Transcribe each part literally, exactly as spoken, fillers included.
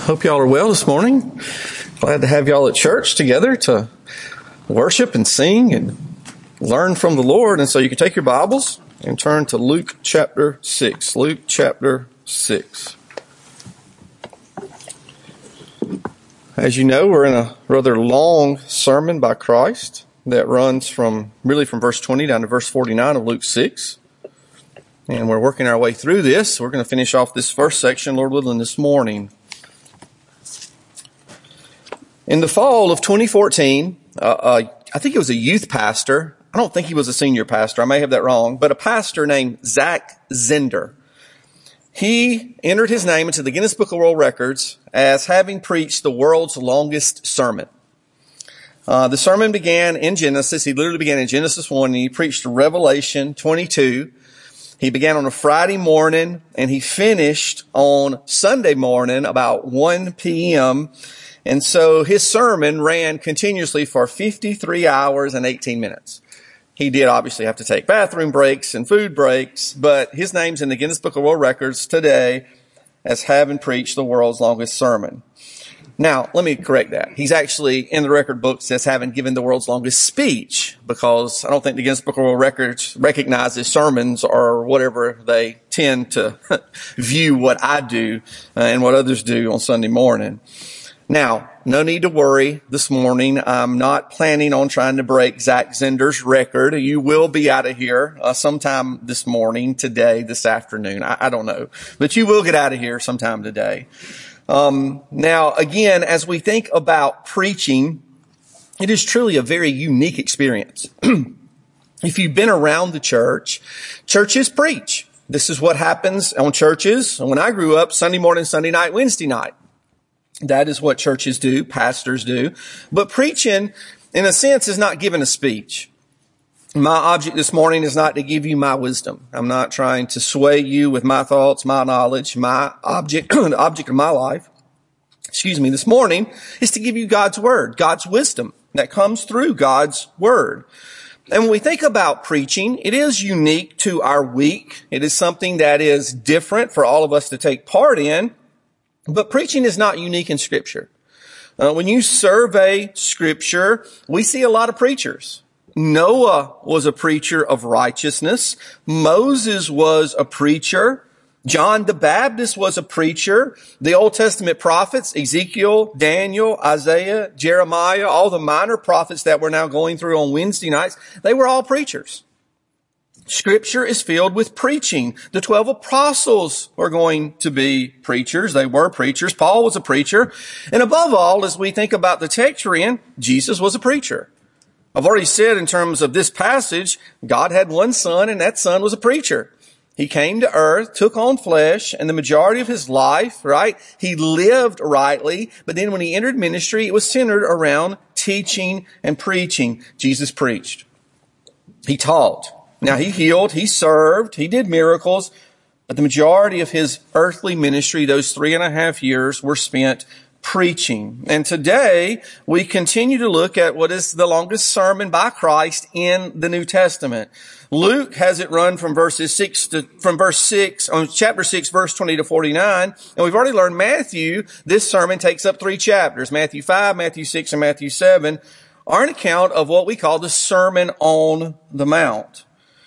Hope y'all are well this morning. Glad to have y'all at church together to worship and sing and learn from the Lord. And so you can take your Bibles and turn to Luke chapter six. Luke chapter six. As you know, we're in a rather long sermon by Christ that runs from really from verse twenty down to verse forty-nine of Luke six. And we're working our way through this. We're going to finish off this first section, Lord willing, this morning. In the fall of twenty fourteen, uh, uh, I think it was a youth pastor. I don't think he was a senior pastor. I may have that wrong. But a pastor named Zach Zehnder. He entered his name into the Guinness Book of World Records as having preached the world's longest sermon. Uh, the sermon began in Genesis. He literally began in Genesis one, and he preached Revelation twenty-two. He began on a Friday morning, and he finished on Sunday morning about one p.m., and so his sermon ran continuously for fifty-three hours and eighteen minutes. He did obviously have to take bathroom breaks and food breaks, but his name's in the Guinness Book of World Records today as having preached the world's longest sermon. Now, let me correct that. He's actually in the record books as having given the world's longest speech, because I don't think the Guinness Book of World Records recognizes sermons or whatever they tend to view what I do uh, and what others do on Sunday morning. Now, no need to worry this morning. I'm not planning on trying to break Zach Zehnder's record. You will be out of here uh, sometime this morning, today, this afternoon. I, I don't know. But you will get out of here sometime today. Um, now, again, as we think about preaching, it is truly a very unique experience. If you've been around the church, churches preach. This is what happens on churches. When I grew up, Sunday morning, Sunday night, Wednesday night. That is what churches do, pastors do. But preaching, in a sense, is not giving a speech. My object this morning is not to give you my wisdom. I'm not trying to sway you with my thoughts, my knowledge. My object, the object of my life, excuse me, this morning is to give you God's word, God's wisdom that comes through God's word. And when we think about preaching, it is unique to our week. It is something that is different for all of us to take part in. But preaching is not unique in Scripture. Uh, when you survey Scripture, we see a lot of preachers. Noah was a preacher of righteousness. Moses was a preacher. John the Baptist was a preacher. The Old Testament prophets, Ezekiel, Daniel, Isaiah, Jeremiah, all the minor prophets that we're now going through on Wednesday nights, they were all preachers. Scripture is filled with preaching. The twelve apostles are going to be preachers. They were preachers. Paul was a preacher. And above all, as we think about the text we're in, Jesus was a preacher. I've already said in terms of this passage, God had one son, and that son was a preacher. He came to earth, took on flesh, and the majority of his life, right, he lived rightly. But then when he entered ministry, it was centered around teaching and preaching. Jesus preached. He taught. Now, he healed, he served, he did miracles, but the majority of his earthly ministry, those three and a half years, were spent preaching. And today, we continue to look at what is the longest sermon by Christ in the New Testament. Luke has it run from verses six to, from verse six, on chapter six, verse twenty to forty-nine. And we've already learned Matthew, this sermon takes up three chapters. Matthew five, Matthew six, and Matthew seven are an account of what we call the Sermon on the Mount.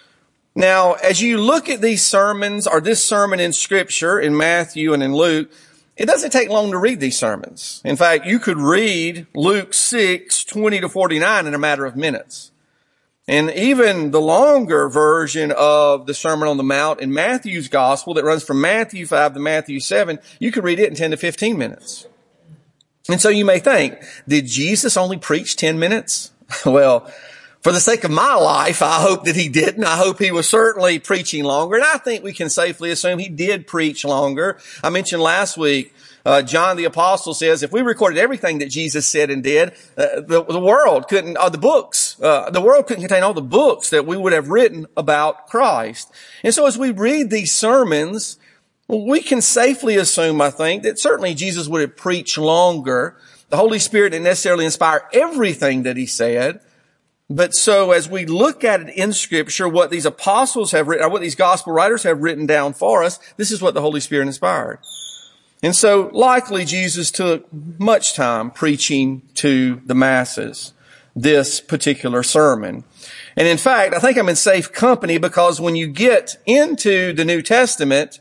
Now, as you look at these sermons, or this sermon in Scripture, in Matthew and in Luke, it doesn't take long to read these sermons. In fact, you could read Luke six, twenty to forty-nine in a matter of minutes. And even the longer version of the Sermon on the Mount in Matthew's Gospel that runs from Matthew five to Matthew seven, you could read it in ten to fifteen minutes. And so you may think, did Jesus only preach ten minutes? Well, for the sake of my life, I hope that he didn't. I hope he was certainly preaching longer. And I think we can safely assume he did preach longer. I mentioned last week, uh, John the Apostle says, if we recorded everything that Jesus said and did, uh, the, the world couldn't, uh, the books, uh, the world couldn't contain all the books that we would have written about Christ. And so as we read these sermons, we can safely assume, I think, that certainly Jesus would have preached longer. The Holy Spirit didn't necessarily inspire everything that he said. But so as we look at it in Scripture, what these apostles have written, or what these gospel writers have written down for us, this is what the Holy Spirit inspired. And so likely Jesus took much time preaching to the masses this particular sermon. And in fact, I think I'm in safe company because when you get into the New Testament,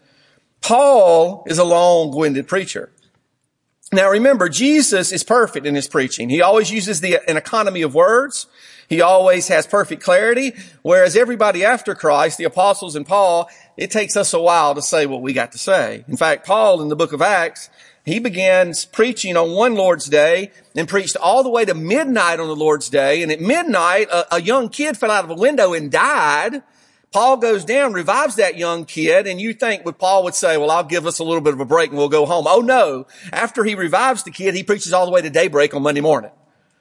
Paul is a long-winded preacher. Now remember, Jesus is perfect in his preaching. He always uses the, an economy of words. He always has perfect clarity, whereas everybody after Christ, the apostles and Paul, it takes us a while to say what we got to say. In fact, Paul in the book of Acts, he began preaching on one Lord's Day and preached all the way to midnight on the Lord's Day. And at midnight, a, a young kid fell out of a window and died. Paul goes down, revives that young kid, and you think what Paul would say, well, I'll give us a little bit of a break and we'll go home. Oh no. After he revives the kid, he preaches all the way to daybreak on Monday morning.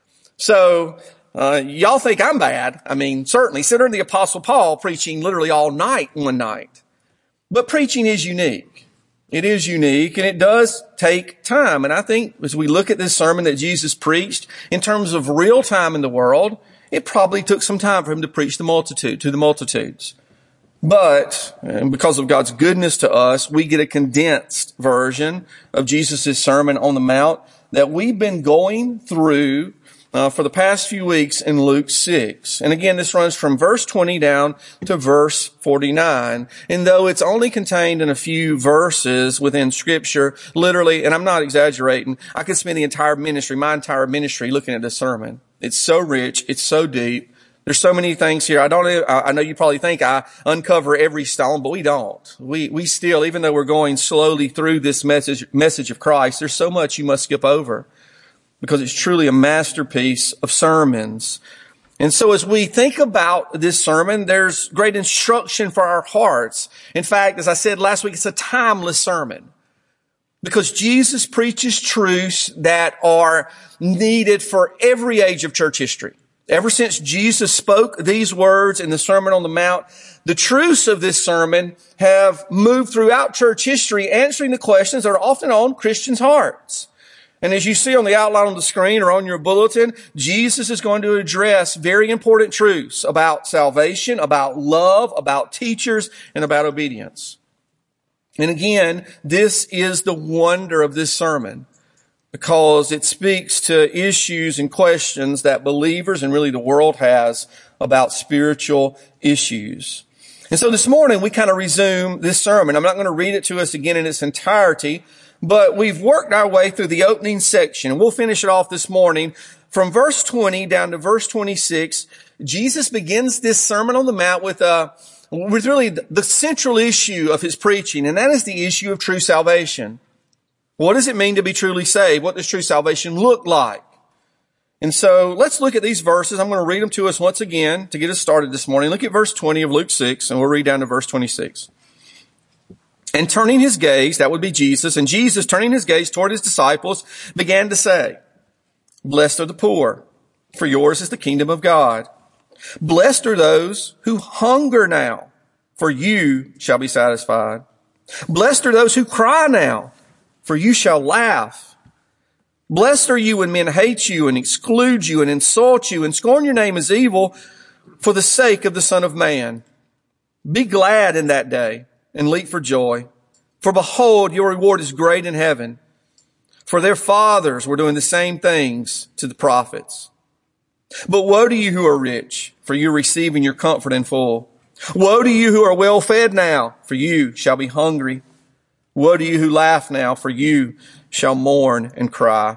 So, Uh, y'all think I'm bad. I mean, certainly, consider the Apostle Paul preaching literally all night one night. But preaching is unique. It is unique, and it does take time. And I think as we look at this sermon that Jesus preached, in terms of real time in the world, it probably took some time for him to preach the multitude, to the multitudes. But because of God's goodness to us, we get a condensed version of Jesus' Sermon on the Mount that we've been going through Uh, for the past few weeks in Luke six. And again, this runs from verse twenty down to verse forty-nine. And though it's only contained in a few verses within Scripture, literally, and I'm not exaggerating, I could spend the entire ministry, my entire ministry, looking at this sermon. It's so rich. It's so deep. There's so many things here. I don't, I know you probably think I uncover every stone, but we don't. We, we still, even though we're going slowly through this message, message of Christ, there's so much you must skip over, because it's truly a masterpiece of sermons. And so as we think about this sermon, there's great instruction for our hearts. In fact, as I said last week, it's a timeless sermon, because Jesus preaches truths that are needed for every age of church history. Ever since Jesus spoke these words in the Sermon on the Mount, the truths of this sermon have moved throughout church history, answering the questions that are often on Christians' hearts. And as you see on the outline on the screen or on your bulletin, Jesus is going to address very important truths about salvation, about love, about teachers, and about obedience. And again, this is the wonder of this sermon, because it speaks to issues and questions that believers and really the world has about spiritual issues. And so this morning we kind of resume this sermon. I'm not going to read it to us again in its entirety, but we've worked our way through the opening section. We'll finish it off this morning. From verse twenty down to verse twenty-six, Jesus begins this Sermon on the Mount with a, with really the central issue of his preaching, and that is the issue of true salvation. What does it mean to be truly saved? What does true salvation look like? And so let's look at these verses. I'm going to read them to us once again to get us started this morning. Look at verse twenty of Luke six, and we'll read down to verse twenty-six. And turning his gaze, that would be Jesus, and Jesus turning his gaze toward his disciples began to say, Blessed are the poor, for yours is the kingdom of God. Blessed are those who hunger now, for you shall be satisfied. Blessed are those who cry now, for you shall laugh. Blessed are you when men hate you and exclude you and insult you and scorn your name as evil for the sake of the Son of Man. Be glad in that day and leap for joy. For behold, your reward is great in heaven. For their fathers were doing the same things to the prophets. But woe to you who are rich, for you are receiving your comfort in full. Woe to you who are well fed now, for you shall be hungry. Woe to you who laugh now, for you shall mourn and cry.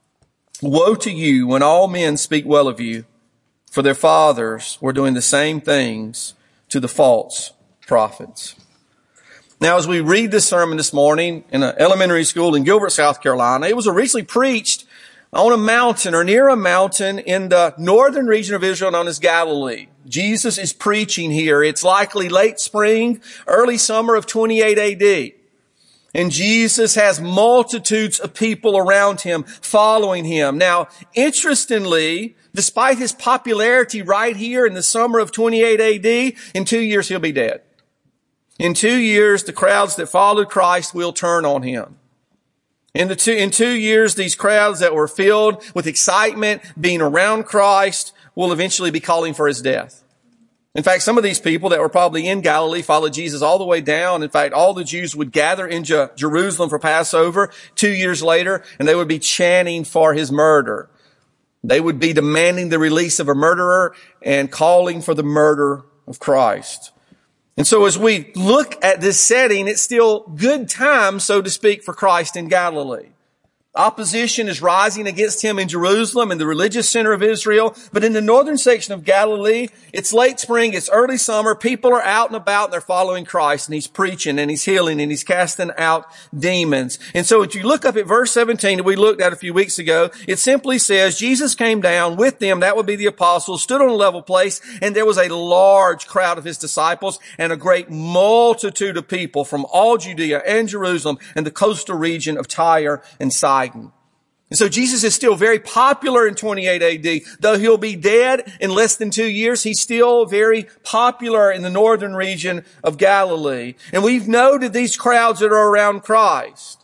Woe to you when all men speak well of you, for their fathers were doing the same things to the false prophets. Now, as we read this sermon this morning in an elementary school in Gilbert, South Carolina, it was originally preached on a mountain or near a mountain in the northern region of Israel known as Galilee. Jesus is preaching here. It's likely late spring, early summer of twenty-eight A D. And Jesus has multitudes of people around him following him. Now, interestingly, despite his popularity right here in the summer of twenty-eight A D, in two years he'll be dead. In two years, the crowds that followed Christ will turn on him. In the two, in two years, these crowds that were filled with excitement being around Christ will eventually be calling for his death. In fact, some of these people that were probably in Galilee followed Jesus all the way down. In fact, all the Jews would gather in Je- Jerusalem for Passover two years later, and they would be chanting for his murder. They would be demanding the release of a murderer and calling for the murder of Christ. And so as we look at this setting, it's still good time, so to speak, for Christ in Galilee. Opposition is rising against him in Jerusalem, in the religious center of Israel. But in the northern section of Galilee, it's late spring, it's early summer. People are out and about and they're following Christ, and he's preaching and he's healing and he's casting out demons. And so if you look up at verse seventeen that we looked at a few weeks ago, it simply says, Jesus came down with them, that would be the apostles, stood on a level place, and there was a large crowd of his disciples and a great multitude of people from all Judea and Jerusalem and the coastal region of Tyre and Sidon. And so Jesus is still very popular in twenty-eight A D. Though he'll be dead in less than two years, he's still very popular in the northern region of Galilee. And we've noted these crowds that are around Christ.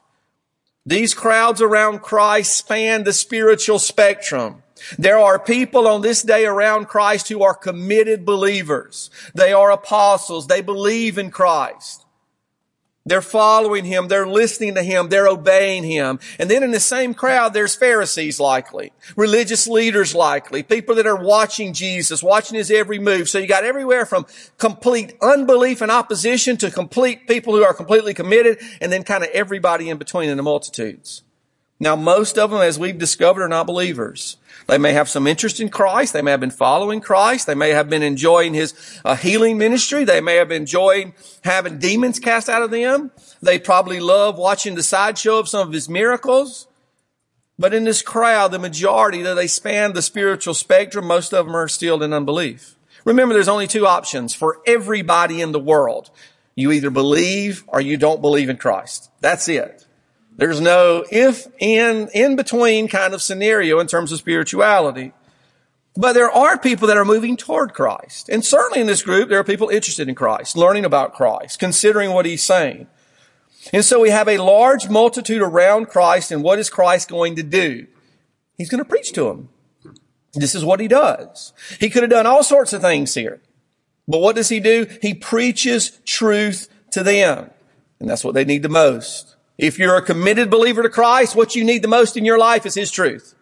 These crowds around Christ span the spiritual spectrum. There are people on this day around Christ who are committed believers. They are apostles. They believe in Christ. They're following him. They're listening to him. They're obeying him. And then in the same crowd, there's Pharisees likely, religious leaders likely, people that are watching Jesus, watching his every move. So you got everywhere from complete unbelief and opposition to complete people who are completely committed, and then kind of everybody in between in the multitudes. Now, most of them, as we've discovered, are not believers. They may have some interest in Christ. They may have been following Christ. They may have been enjoying his uh, healing ministry. They may have been enjoying having demons cast out of them. They probably love watching the sideshow of some of his miracles. But in this crowd, the majority, though they span the spiritual spectrum, most of them are still in unbelief. Remember, there's only two options for everybody in the world. You either believe or you don't believe in Christ. That's it. There's no if, in, in between kind of scenario in terms of spirituality. But there are people that are moving toward Christ. And certainly in this group, there are people interested in Christ, learning about Christ, considering what he's saying. And so we have a large multitude around Christ, and what is Christ going to do? He's going to preach to them. This is what he does. He could have done all sorts of things here. But what does he do? He preaches truth to them. And that's what they need the most. If you're a committed believer to Christ, what you need the most in your life is his truth.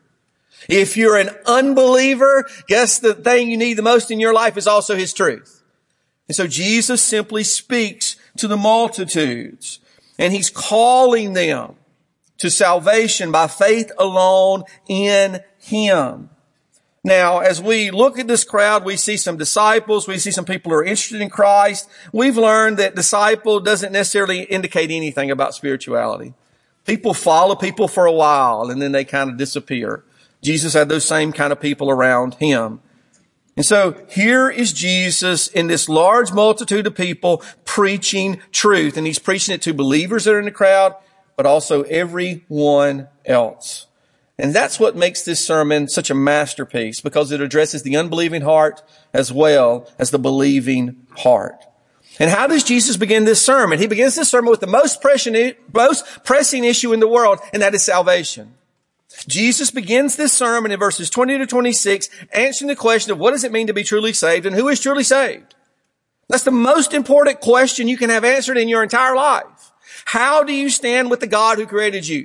If you're an unbeliever, guess the thing you need the most in your life is also his truth. And so Jesus simply speaks to the multitudes, and he's calling them to salvation by faith alone in him. Now, as we look at this crowd, we see some disciples, we see some people who are interested in Christ. We've learned that disciple doesn't necessarily indicate anything about spirituality. People follow people for a while and then they kind of disappear. Jesus had those same kind of people around him. And so here is Jesus in this large multitude of people preaching truth. And he's preaching it to believers that are in the crowd, but also everyone else. And that's what makes this sermon such a masterpiece, because it addresses the unbelieving heart as well as the believing heart. And how does Jesus begin this sermon? He begins this sermon with the most pressing, most pressing issue in the world, and that is salvation. Jesus begins this sermon in verses twenty to twenty-six, answering the question of what does it mean to be truly saved and who is truly saved? That's the most important question you can have answered in your entire life. How do you stand with the God who created you?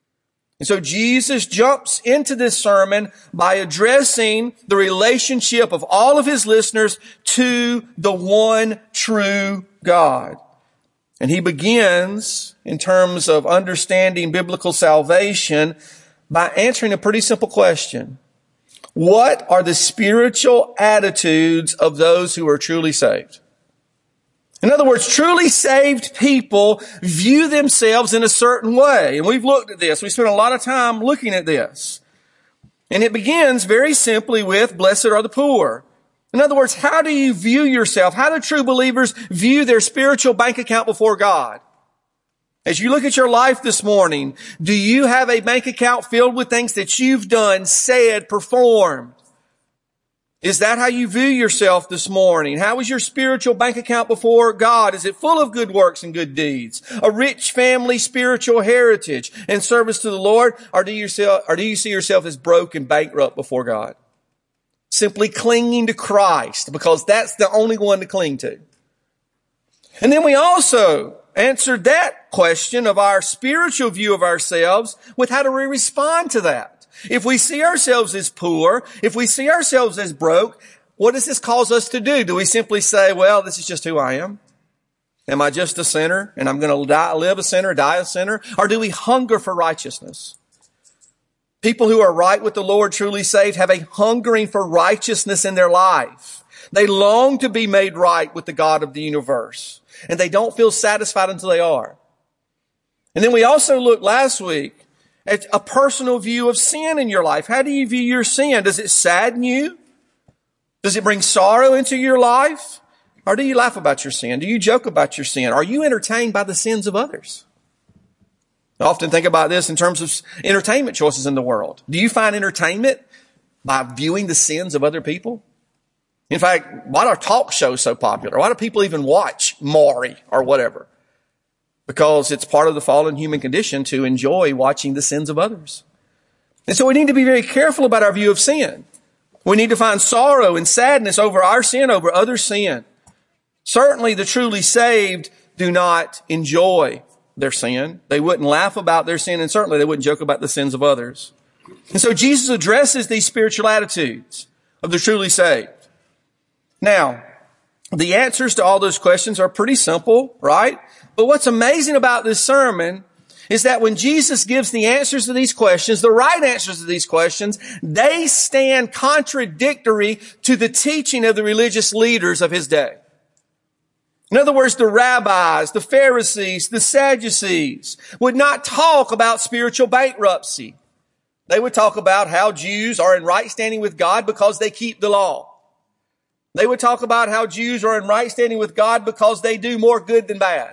And so Jesus jumps into this sermon by addressing the relationship of all of his listeners to the one true God. And he begins, in terms of understanding biblical salvation, by answering a pretty simple question. What are the spiritual attitudes of those who are truly saved? In other words, truly saved people view themselves in a certain way. And we've looked at this. We spent a lot of time looking at this. And it begins very simply with, blessed are the poor. In other words, how do you view yourself? How do true believers view their spiritual bank account before God? As you look at your life this morning, do you have a bank account filled with things that you've done, said, performed? Is that how you view yourself this morning? How is your spiritual bank account before God? Is it full of good works and good deeds? A rich family, spiritual heritage and service to the Lord? Or do you, or do you see yourself as broke and bankrupt before God? Simply clinging to Christ, because that's the only one to cling to. And then we also answered that question of our spiritual view of ourselves with how do we respond to that. If we see ourselves as poor, if we see ourselves as broke, what does this cause us to do? Do we simply say, well, this is just who I am? Am I just a sinner and I'm going to die, live a sinner, die a sinner? Or do we hunger for righteousness? People who are right with the Lord, truly saved, have a hungering for righteousness in their life. They long to be made right with the God of the universe. And they don't feel satisfied until they are. And then we also looked last week at a personal view of sin in your life. How do you view your sin? Does it sadden you? Does it bring sorrow into your life? Or do you laugh about your sin? Do you joke about your sin? Are you entertained by the sins of others? I often think about this in terms of entertainment choices in the world. Do you find entertainment by viewing the sins of other people? In fact, why are talk shows so popular? Why do people even watch Maury or whatever? Because it's part of the fallen human condition to enjoy watching the sins of others. And so we need to be very careful about our view of sin. We need to find sorrow and sadness over our sin, over other sin. Certainly the truly saved do not enjoy their sin. They wouldn't laugh about their sin, and certainly they wouldn't joke about the sins of others. And so Jesus addresses these spiritual attitudes of the truly saved. Now, the answers to all those questions are pretty simple, right? But what's amazing about this sermon is that when Jesus gives the answers to these questions, the right answers to these questions, they stand contradictory to the teaching of the religious leaders of his day. In other words, the rabbis, the Pharisees, the Sadducees would not talk about spiritual bankruptcy. They would talk about how Jews are in right standing with God because they keep the law. They would talk about how Jews are in right standing with God because they do more good than bad.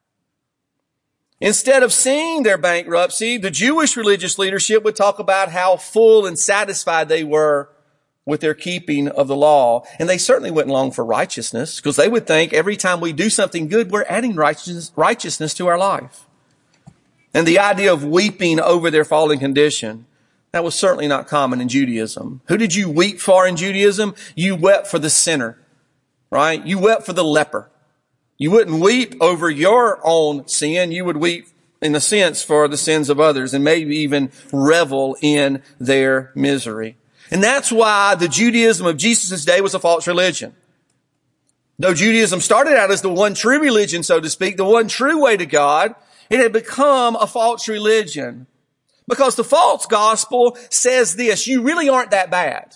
Instead of seeing their bankruptcy, the Jewish religious leadership would talk about how full and satisfied they were with their keeping of the law. And they certainly wouldn't long for righteousness, because they would think every time we do something good, we're adding righteousness, righteousness to our life. And the idea of weeping over their fallen condition, that was certainly not common in Judaism. Who did you weep for in Judaism? You wept for the sinner, right? You wept for the leper. You wouldn't weep over your own sin. You would weep, in a sense, for the sins of others, and maybe even revel in their misery. And that's why the Judaism of Jesus' day was a false religion. Though Judaism started out as the one true religion, so to speak, the one true way to God, it had become a false religion. Because the false gospel says this: you really aren't that bad.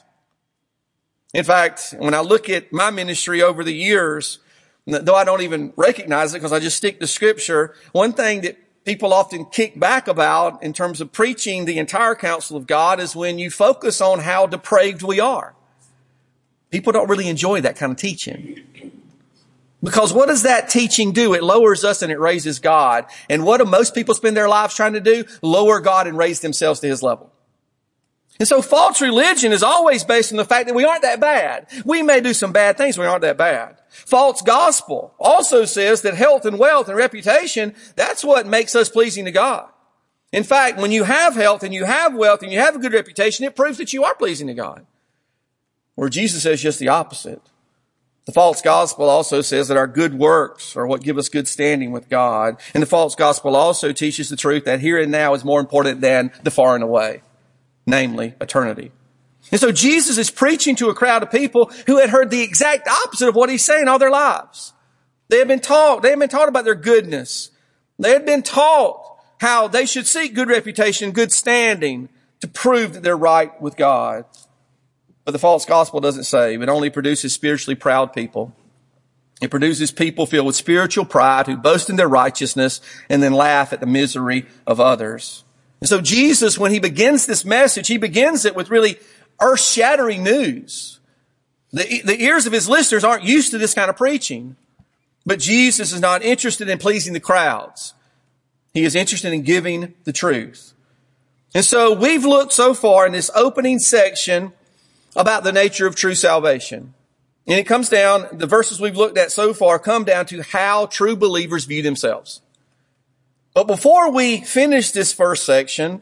In fact, when I look at my ministry over the years, though I don't even recognize it because I just stick to Scripture, one thing that people often kick back about in terms of preaching the entire counsel of God is when you focus on how depraved we are. People don't really enjoy that kind of teaching. Because what does that teaching do? It lowers us and it raises God. And what do most people spend their lives trying to do? Lower God and raise themselves to his level. And so false religion is always based on the fact that we aren't that bad. We may do some bad things, but we aren't that bad. False gospel also says that health and wealth and reputation, that's what makes us pleasing to God. In fact, when you have health and you have wealth and you have a good reputation, it proves that you are pleasing to God. Where Jesus says just the opposite. The false gospel also says that our good works are what give us good standing with God. And the false gospel also teaches the truth that here and now is more important than the far and away, namely eternity. And so Jesus is preaching to a crowd of people who had heard the exact opposite of what he's saying all their lives. They had been taught, they had been taught about their goodness. They had been taught how they should seek good reputation, good standing to prove that they're right with God. But the false gospel doesn't save. It only produces spiritually proud people. It produces people filled with spiritual pride who boast in their righteousness and then laugh at the misery of others. And so Jesus, when he begins this message, he begins it with really earth-shattering news. The, the ears of his listeners aren't used to this kind of preaching. But Jesus is not interested in pleasing the crowds. He is interested in giving the truth. And so we've looked so far in this opening section about the nature of true salvation. And it comes down, the verses we've looked at so far come down to how true believers view themselves. But before we finish this first section,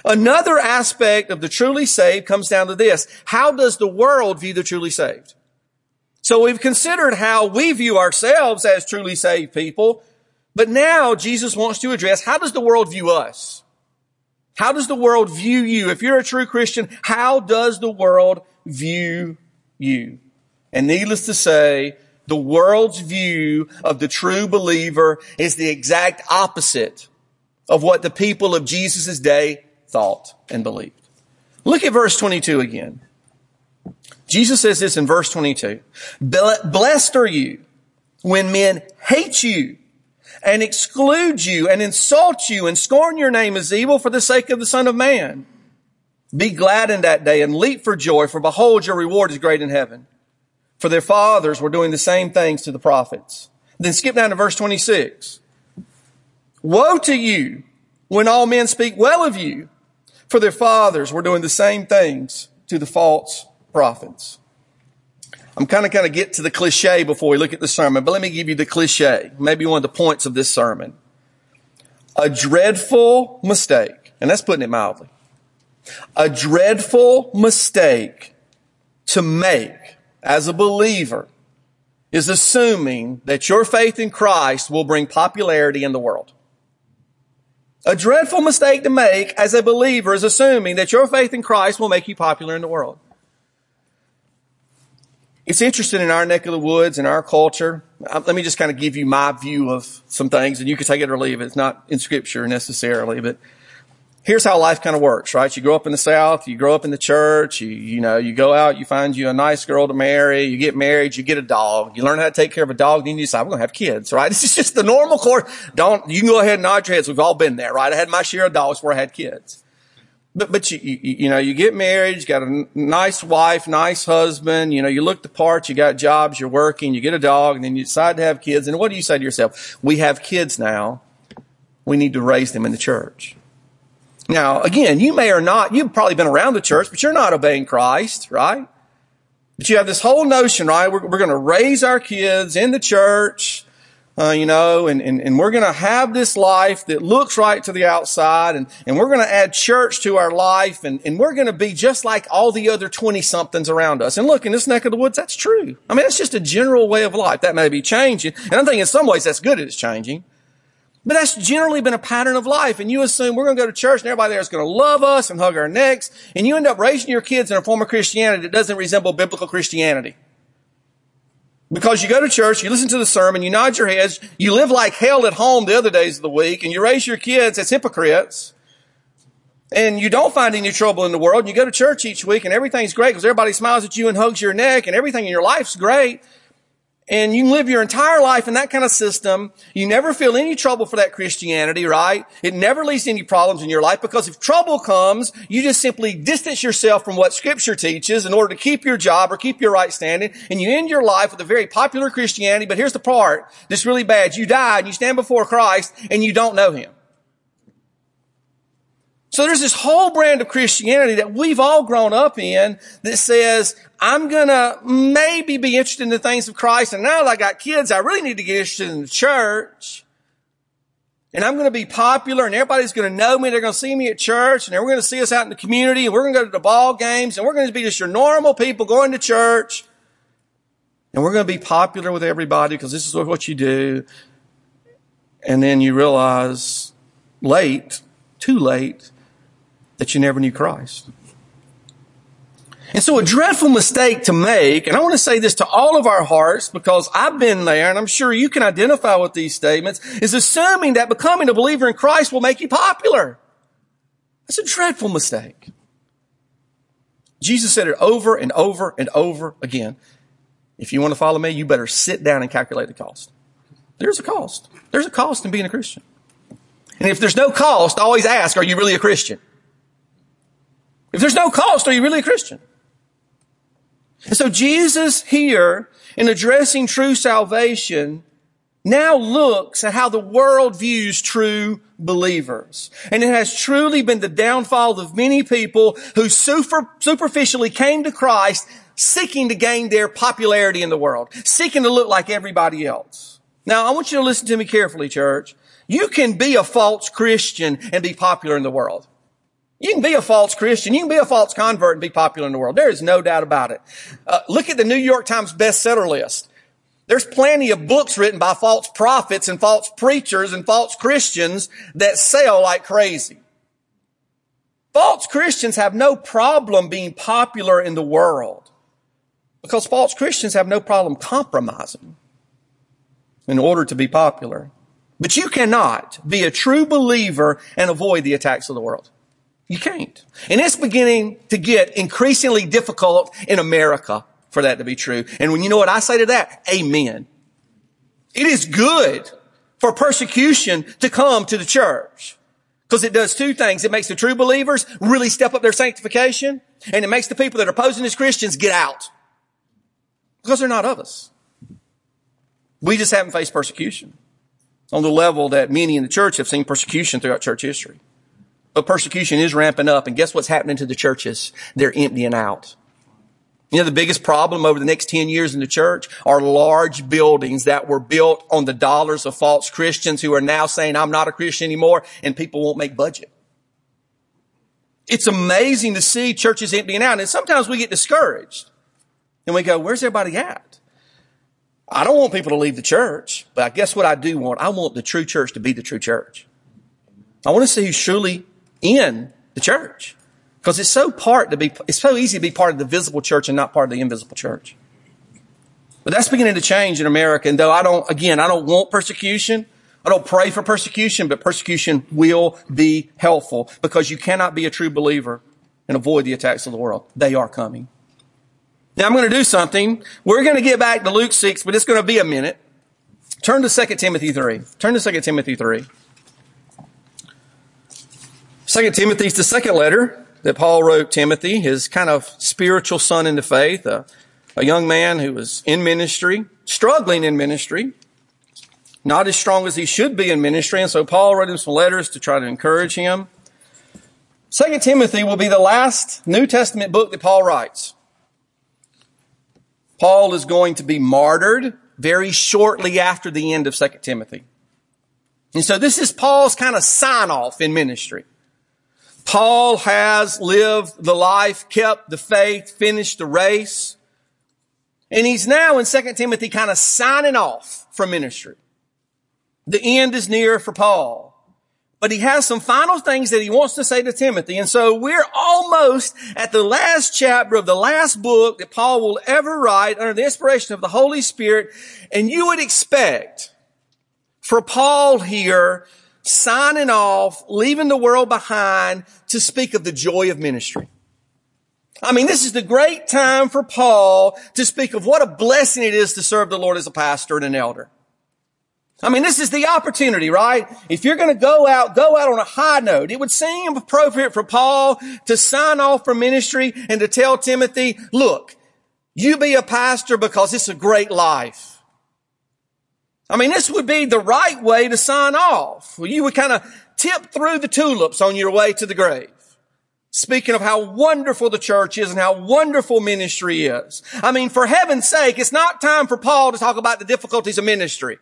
Another aspect of the truly saved comes down to this. How does the world view the truly saved? So we've considered how we view ourselves as truly saved people, but now Jesus wants to address, how does the world view us? How does the world view you? If you're a true Christian, how does the world view you? And needless to say, the world's view of the true believer is the exact opposite of what the people of Jesus' day thought and believed. Look at verse twenty-two again. Jesus says this in verse twenty-two. Blessed are you when men hate you and exclude you and insult you and scorn your name as evil for the sake of the Son of Man. Be glad in that day and leap for joy, for behold, your reward is great in heaven. For their fathers were doing the same things to the prophets. Then skip down to verse twenty-six. Woe to you when all men speak well of you, for their fathers were doing the same things to the false prophets. I'm kind of kind of get to the cliche before we look at the sermon, but let me give you the cliche, maybe one of the points of this sermon. A dreadful mistake, and that's putting it mildly, a dreadful mistake to make as a believer is assuming that your faith in Christ will bring popularity in the world. A dreadful mistake to make as a believer is assuming that your faith in Christ will make you popular in the world. It's interesting in our neck of the woods, in our culture. Let me just kind of give you my view of some things, and you can take it or leave it. It's not in Scripture necessarily, but here's how life kind of works, right? You grow up in the South, you grow up in the church, you, you know, you go out, you find you a nice girl to marry, you get married, you get a dog, you learn how to take care of a dog, then you decide, I'm going to have kids, right? This is just the normal course. Don't, you can go ahead and nod your heads. We've all been there, right? I had my share of dogs before I had kids. But, but you, you, you know, you get married, you got a nice wife, nice husband, you know, you look the part, you got jobs, you're working, you get a dog, and then you decide to have kids. And what do you say to yourself? We have kids now. We need to raise them in the church. Now, again, you may or not, you've probably been around the church, but you're not obeying Christ, right? But you have this whole notion, right? We're, we're going to raise our kids in the church, uh, you know, and, and, and we're going to have this life that looks right to the outside, and, and we're going to add church to our life, and, and we're going to be just like all the other twenty-somethings around us. And look, in this neck of the woods, that's true. I mean, it's just a general way of life. That may be changing. And I think in some ways that's good that it's changing. But that's generally been a pattern of life. And you assume we're going to go to church and everybody there is going to love us and hug our necks. And you end up raising your kids in a form of Christianity that doesn't resemble biblical Christianity. Because you go to church, you listen to the sermon, you nod your heads, you live like hell at home the other days of the week, and you raise your kids as hypocrites. And you don't find any trouble in the world. And you go to church each week and everything's great because everybody smiles at you and hugs your neck and everything in your life's great. And you can live your entire life in that kind of system. You never feel any trouble for that Christianity, right? It never leads to any problems in your life, because if trouble comes, you just simply distance yourself from what Scripture teaches in order to keep your job or keep your right standing. And you end your life with a very popular Christianity. But here's the part that's really bad. You die and you stand before Christ and you don't know Him. So there's this whole brand of Christianity that we've all grown up in that says, I'm going to maybe be interested in the things of Christ, and now that I got kids, I really need to get interested in the church. And I'm going to be popular, and everybody's going to know me. They're going to see me at church, and they're going to see us out in the community, and we're going to go to the ball games, and we're going to be just your normal people going to church. And we're going to be popular with everybody because this is what you do. And then you realize late, too late, that you never knew Christ. And so a dreadful mistake to make, and I want to say this to all of our hearts because I've been there, and I'm sure you can identify with these statements, is assuming that becoming a believer in Christ will make you popular. That's a dreadful mistake. Jesus said it over and over and over again. If you want to follow me, you better sit down and calculate the cost. There's a cost. There's a cost in being a Christian. And if there's no cost, always ask, are you really a Christian? If there's no cost, are you really a Christian? And so Jesus here, in addressing true salvation, now looks at how the world views true believers. And it has truly been the downfall of many people who super, superficially came to Christ seeking to gain their popularity in the world, seeking to look like everybody else. Now, I want you to listen to me carefully, church. You can be a false Christian and be popular in the world. You can be a false Christian. You can be a false convert and be popular in the world. There is no doubt about it. Uh, look at the New York Times bestseller list. There's plenty of books written by false prophets and false preachers and false Christians that sell like crazy. False Christians have no problem being popular in the world because false Christians have no problem compromising in order to be popular. But you cannot be a true believer and avoid the attacks of the world. You can't. And it's beginning to get increasingly difficult in America for that to be true. And when you know what I say to that? Amen. It is good for persecution to come to the church because it does two things. It makes the true believers really step up their sanctification, and it makes the people that are posing as Christians get out because they're not of us. We just haven't faced persecution on the level that many in the church have seen persecution throughout church history. But persecution is ramping up, and guess what's happening to the churches? They're emptying out. You know, the biggest problem over the next ten years in the church are large buildings that were built on the dollars of false Christians who are now saying, I'm not a Christian anymore, and people won't make budget. It's amazing to see churches emptying out, and sometimes we get discouraged. And we go, where's everybody at? I don't want people to leave the church, but I guess what I do want? I want the true church to be the true church. I want to see who's truly in the church. Because it's so part to be, it's so easy to be part of the visible church and not part of the invisible church. But that's beginning to change in America. And though I don't, again, I don't want persecution. I don't pray for persecution, but persecution will be helpful because you cannot be a true believer and avoid the attacks of the world. They are coming. Now I'm going to do something. We're going to get back to Luke six, but it's going to be a minute. Turn to Second Timothy three. Turn to Second Timothy three. Second Timothy is the second letter that Paul wrote Timothy, his kind of spiritual son in the faith, a, a young man who was in ministry, struggling in ministry, not as strong as he should be in ministry. And so Paul wrote him some letters to try to encourage him. Second Timothy will be the last New Testament book that Paul writes. Paul is going to be martyred very shortly after the end of Second Timothy. And so this is Paul's kind of sign-off in ministry. Paul has lived the life, kept the faith, finished the race. And he's now in Second Timothy kind of signing off from ministry. The end is near for Paul. But he has some final things that he wants to say to Timothy. And so we're almost at the last chapter of the last book that Paul will ever write under the inspiration of the Holy Spirit. And you would expect for Paul here, signing off, leaving the world behind, to speak of the joy of ministry. I mean, this is the great time for Paul to speak of what a blessing it is to serve the Lord as a pastor and an elder. I mean, this is the opportunity, right? If you're going to go out, go out on a high note. It would seem appropriate for Paul to sign off from ministry and to tell Timothy, look, you be a pastor because it's a great life. I mean, this would be the right way to sign off. You would kind of tip through the tulips on your way to the grave. Speaking of how wonderful the church is and how wonderful ministry is. I mean, for heaven's sake, it's not time for Paul to talk about the difficulties of ministry.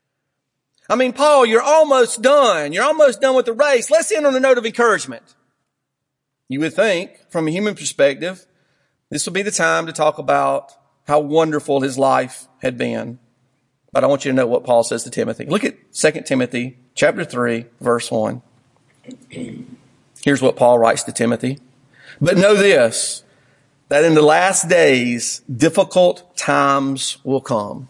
I mean, Paul, you're almost done. You're almost done with the race. Let's end on a note of encouragement. You would think, from a human perspective, this would be the time to talk about how wonderful his life had been. But I want you to know what Paul says to Timothy. Look at Second Timothy chapter three, verse one. Here's what Paul writes to Timothy. But know this, that in the last days, difficult times will come.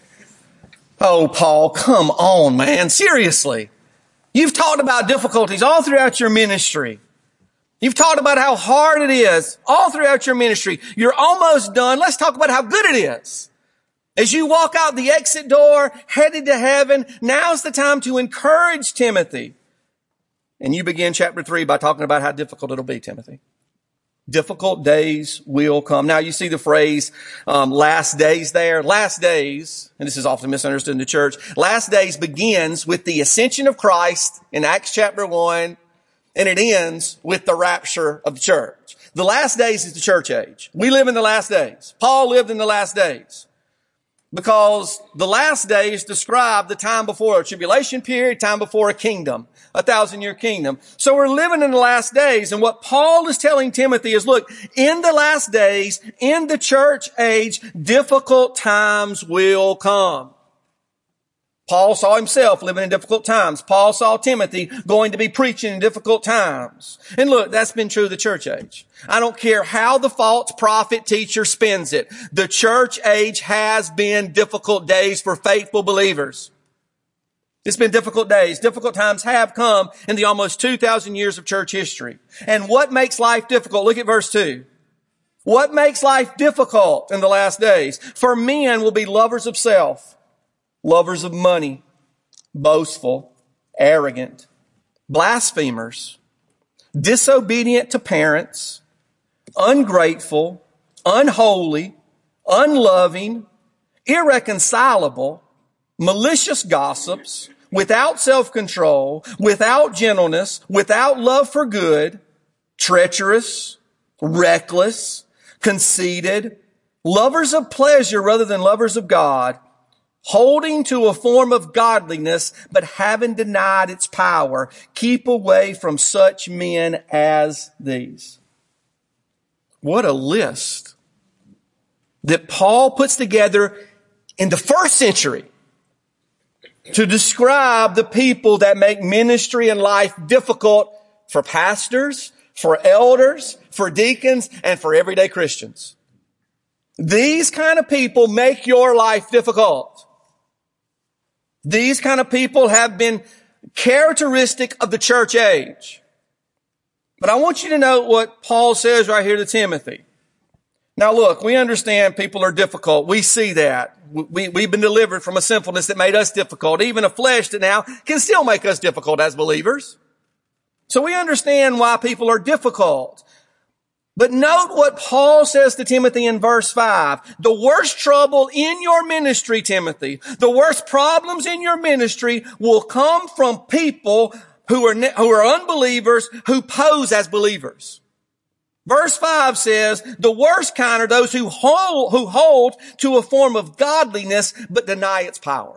Oh, Paul, come on, man. Seriously. You've talked about difficulties all throughout your ministry. You've talked about how hard it is all throughout your ministry. You're almost done. Let's talk about how good it is. As you walk out the exit door, headed to heaven, now's the time to encourage Timothy. And you begin chapter three by talking about how difficult it'll be, Timothy. Difficult days will come. Now you see the phrase, um, last days there. Last days, and this is often misunderstood in the church, last days begins with the ascension of Christ in Acts chapter one, and it ends with the rapture of the church. The last days is the church age. We live in the last days. Paul lived in the last days. Because the last days describe the time before a tribulation period, time before a kingdom, a thousand year kingdom. So we're living in the last days. And what Paul is telling Timothy is, look, in the last days, in the church age, difficult times will come. Paul saw himself living in difficult times. Paul saw Timothy going to be preaching in difficult times. And look, that's been true of the church age. I don't care how the false prophet teacher spins it. The church age has been difficult days for faithful believers. It's been difficult days. Difficult times have come in the almost two thousand years of church history. And what makes life difficult? Look at verse two. What makes life difficult in the last days? For men will be lovers of self, lovers of money, boastful, arrogant, blasphemers, disobedient to parents, ungrateful, unholy, unloving, irreconcilable, malicious gossips, without self-control, without gentleness, without love for good, treacherous, reckless, conceited, lovers of pleasure rather than lovers of God, holding to a form of godliness, but having denied its power. Keep away from such men as these. What a list that Paul puts together in the first century to describe the people that make ministry and life difficult for pastors, for elders, for deacons, and for everyday Christians. These kind of people make your life difficult. These kind of people have been characteristic of the church age. But I want you to note what Paul says right here to Timothy. Now look, we understand people are difficult. We see that. We, we've been delivered from a sinfulness that made us difficult. Even a flesh that now can still make us difficult as believers. So we understand why people are difficult. But note what Paul says to Timothy in verse five. The worst trouble in your ministry, Timothy, the worst problems in your ministry will come from people who are, who are unbelievers who pose as believers. Verse five says, the worst kind are those who hold, who hold to a form of godliness but deny its power.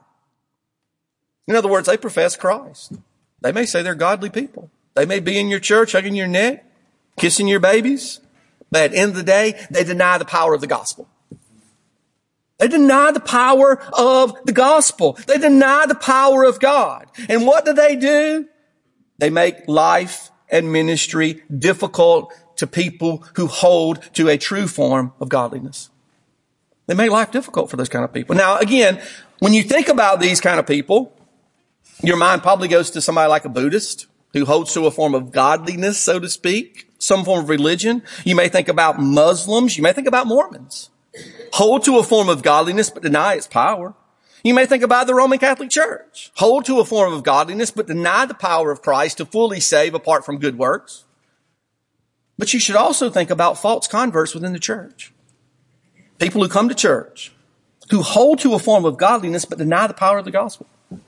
In other words, they profess Christ. They may say they're godly people. They may be in your church, hugging your neck, kissing your babies. But at the end of the day, they deny the power of the gospel. They deny the power of the gospel. They deny the power of God. And what do they do? They make life and ministry difficult to people who hold to a true form of godliness. They make life difficult for those kind of people. Now, again, when you think about these kind of people, your mind probably goes to somebody like a Buddhist who holds to a form of godliness, so to speak, some form of religion. You may think about Muslims. You may think about Mormons. Hold to a form of godliness, but deny its power. You may think about the Roman Catholic Church. Hold to a form of godliness, but deny the power of Christ to fully save apart from good works. But you should also think about false converts within the church. People who come to church, who hold to a form of godliness, but deny the power of the gospel.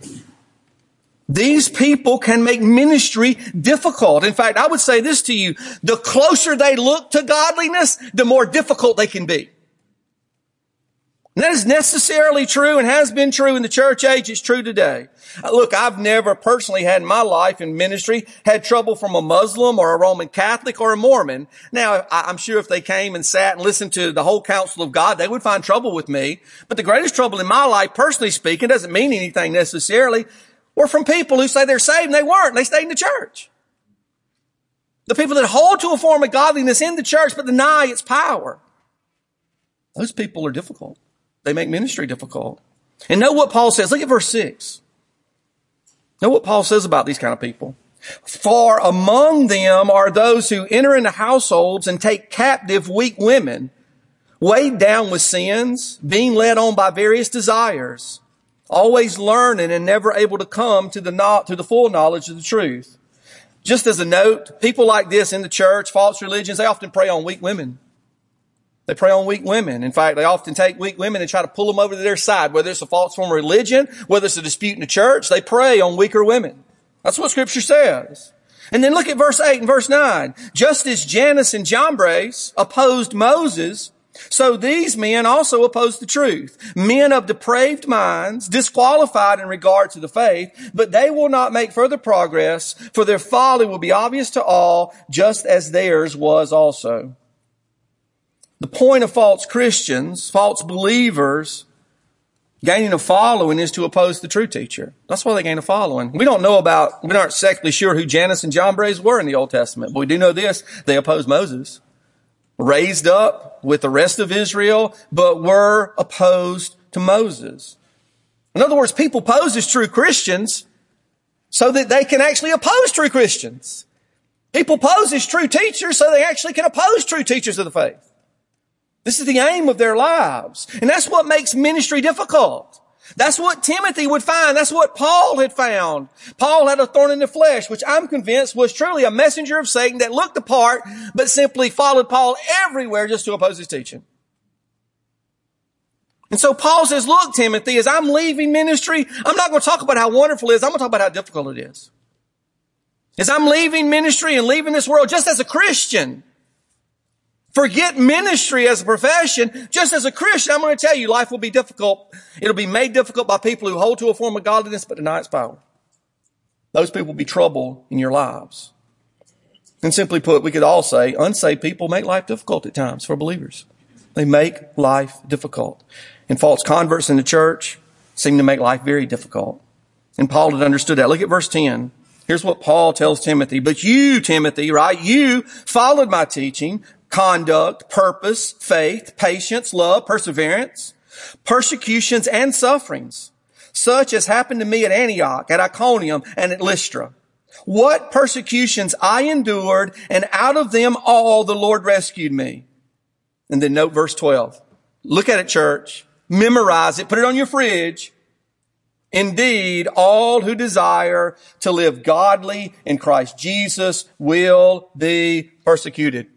These people can make ministry difficult. In fact, I would say this to you. The closer they look to godliness, the more difficult they can be. And that is necessarily true and has been true in the church age. It's true today. Look, I've never personally had in my life in ministry had trouble from a Muslim or a Roman Catholic or a Mormon. Now, I'm sure if they came and sat and listened to the whole counsel of God, they would find trouble with me. But the greatest trouble in my life, personally speaking, doesn't mean anything necessarily, were from people who say they're saved and they weren't. They stayed in the church. The people that hold to a form of godliness in the church but deny its power. Those people are difficult. They make ministry difficult. And know what Paul says. Look at verse six. Know what Paul says about these kind of people. For among them are those who enter into households and take captive weak women, weighed down with sins, being led on by various desires, always learning and never able to come to the not to the full knowledge of the truth. Just as a note, people like this in the church, false religions, they often prey on weak women. They prey on weak women. In fact, they often take weak women and try to pull them over to their side, whether it's a false form of religion, whether it's a dispute in the church, they prey on weaker women. That's what Scripture says. And then look at verse eight and verse nine. Just as Jannes and Jambres opposed Moses So these men also oppose the truth. Men of depraved minds, disqualified in regard to the faith, but they will not make further progress, for their folly will be obvious to all, just as theirs was also. The point of false Christians, false believers, gaining a following is to oppose the true teacher. That's why they gain a following. We don't know about, we aren't exactly sure who Jannes and Jambres were in the Old Testament, but we do know this. They opposed Moses. Raised up with the rest of Israel, but were opposed to Moses. In other words, people pose as true Christians so that they can actually oppose true Christians. People pose as true teachers so they actually can oppose true teachers of the faith. This is the aim of their lives. And that's what makes ministry difficult. That's what Timothy would find. That's what Paul had found. Paul had a thorn in the flesh, which I'm convinced was truly a messenger of Satan that looked the part, but simply followed Paul everywhere just to oppose his teaching. And so Paul says, look, Timothy, as I'm leaving ministry, I'm not going to talk about how wonderful it is. I'm going to talk about how difficult it is. As I'm leaving ministry and leaving this world just as a Christian, forget ministry as a profession. Just as a Christian, I'm going to tell you, life will be difficult. It'll be made difficult by people who hold to a form of godliness but deny its power. Those people will be trouble in your lives. And simply put, we could all say, unsaved people make life difficult at times for believers. They make life difficult. And false converts in the church seem to make life very difficult. And Paul had understood that. Look at verse ten. Here's what Paul tells Timothy. But you, Timothy, right? You followed my teaching, conduct, purpose, faith, patience, love, perseverance, persecutions, and sufferings, such as happened to me at Antioch, at Iconium, and at Lystra. What persecutions I endured, and out of them all the Lord rescued me. And then note verse twelve. Look at it, church. Memorize it. Put it on your fridge. Indeed, all who desire to live godly in Christ Jesus will be persecuted.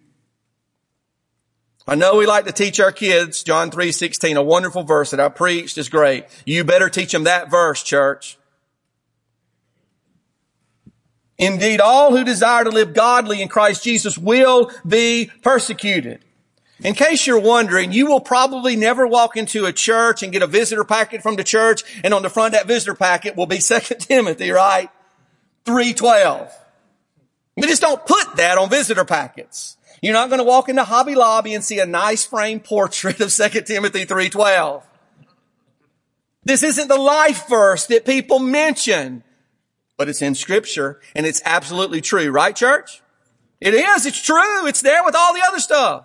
I know we like to teach our kids John three sixteen, a wonderful verse that I preached is great. You better teach them that verse, church. Indeed, all who desire to live godly in Christ Jesus will be persecuted. In case you're wondering, you will probably never walk into a church and get a visitor packet from the church, and on the front of that visitor packet will be Second Timothy, right? three twelve. We just don't put that on visitor packets. You're not going to walk into Hobby Lobby and see a nice framed portrait of Second Timothy three twelve. This isn't the life verse that people mention, but it's in Scripture, and it's absolutely true. Right, church? It is. It's true. It's there with all the other stuff.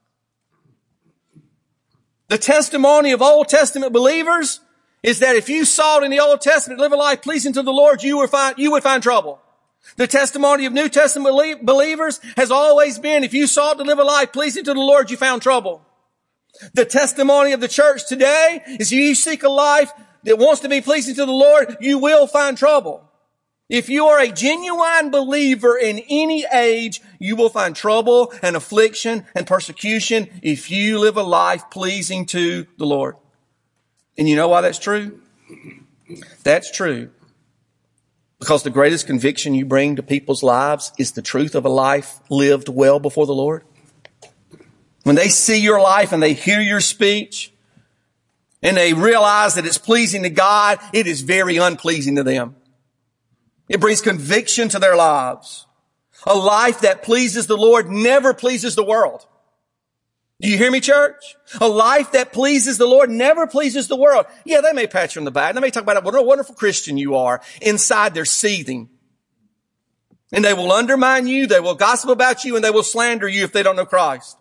The testimony of Old Testament believers is that if you sought in the Old Testament to live a life pleasing to the Lord, you would find, you would find trouble. The testimony of New Testament believers has always been, if you sought to live a life pleasing to the Lord, you found trouble. The testimony of the church today is if you seek a life that wants to be pleasing to the Lord, you will find trouble. If you are a genuine believer in any age, you will find trouble and affliction and persecution if you live a life pleasing to the Lord. And you know why that's true? That's true because the greatest conviction you bring to people's lives is the truth of a life lived well before the Lord. When they see your life and they hear your speech and they realize that it's pleasing to God, it is very unpleasing to them. It brings conviction to their lives. A life that pleases the Lord never pleases the world. Do you hear me, church? A life that pleases the Lord never pleases the world. Yeah, they may pat you on the back. They may talk about what a wonderful Christian you are. Inside, they're seething. And they will undermine you. They will gossip about you, and they will slander you if they don't know Christ.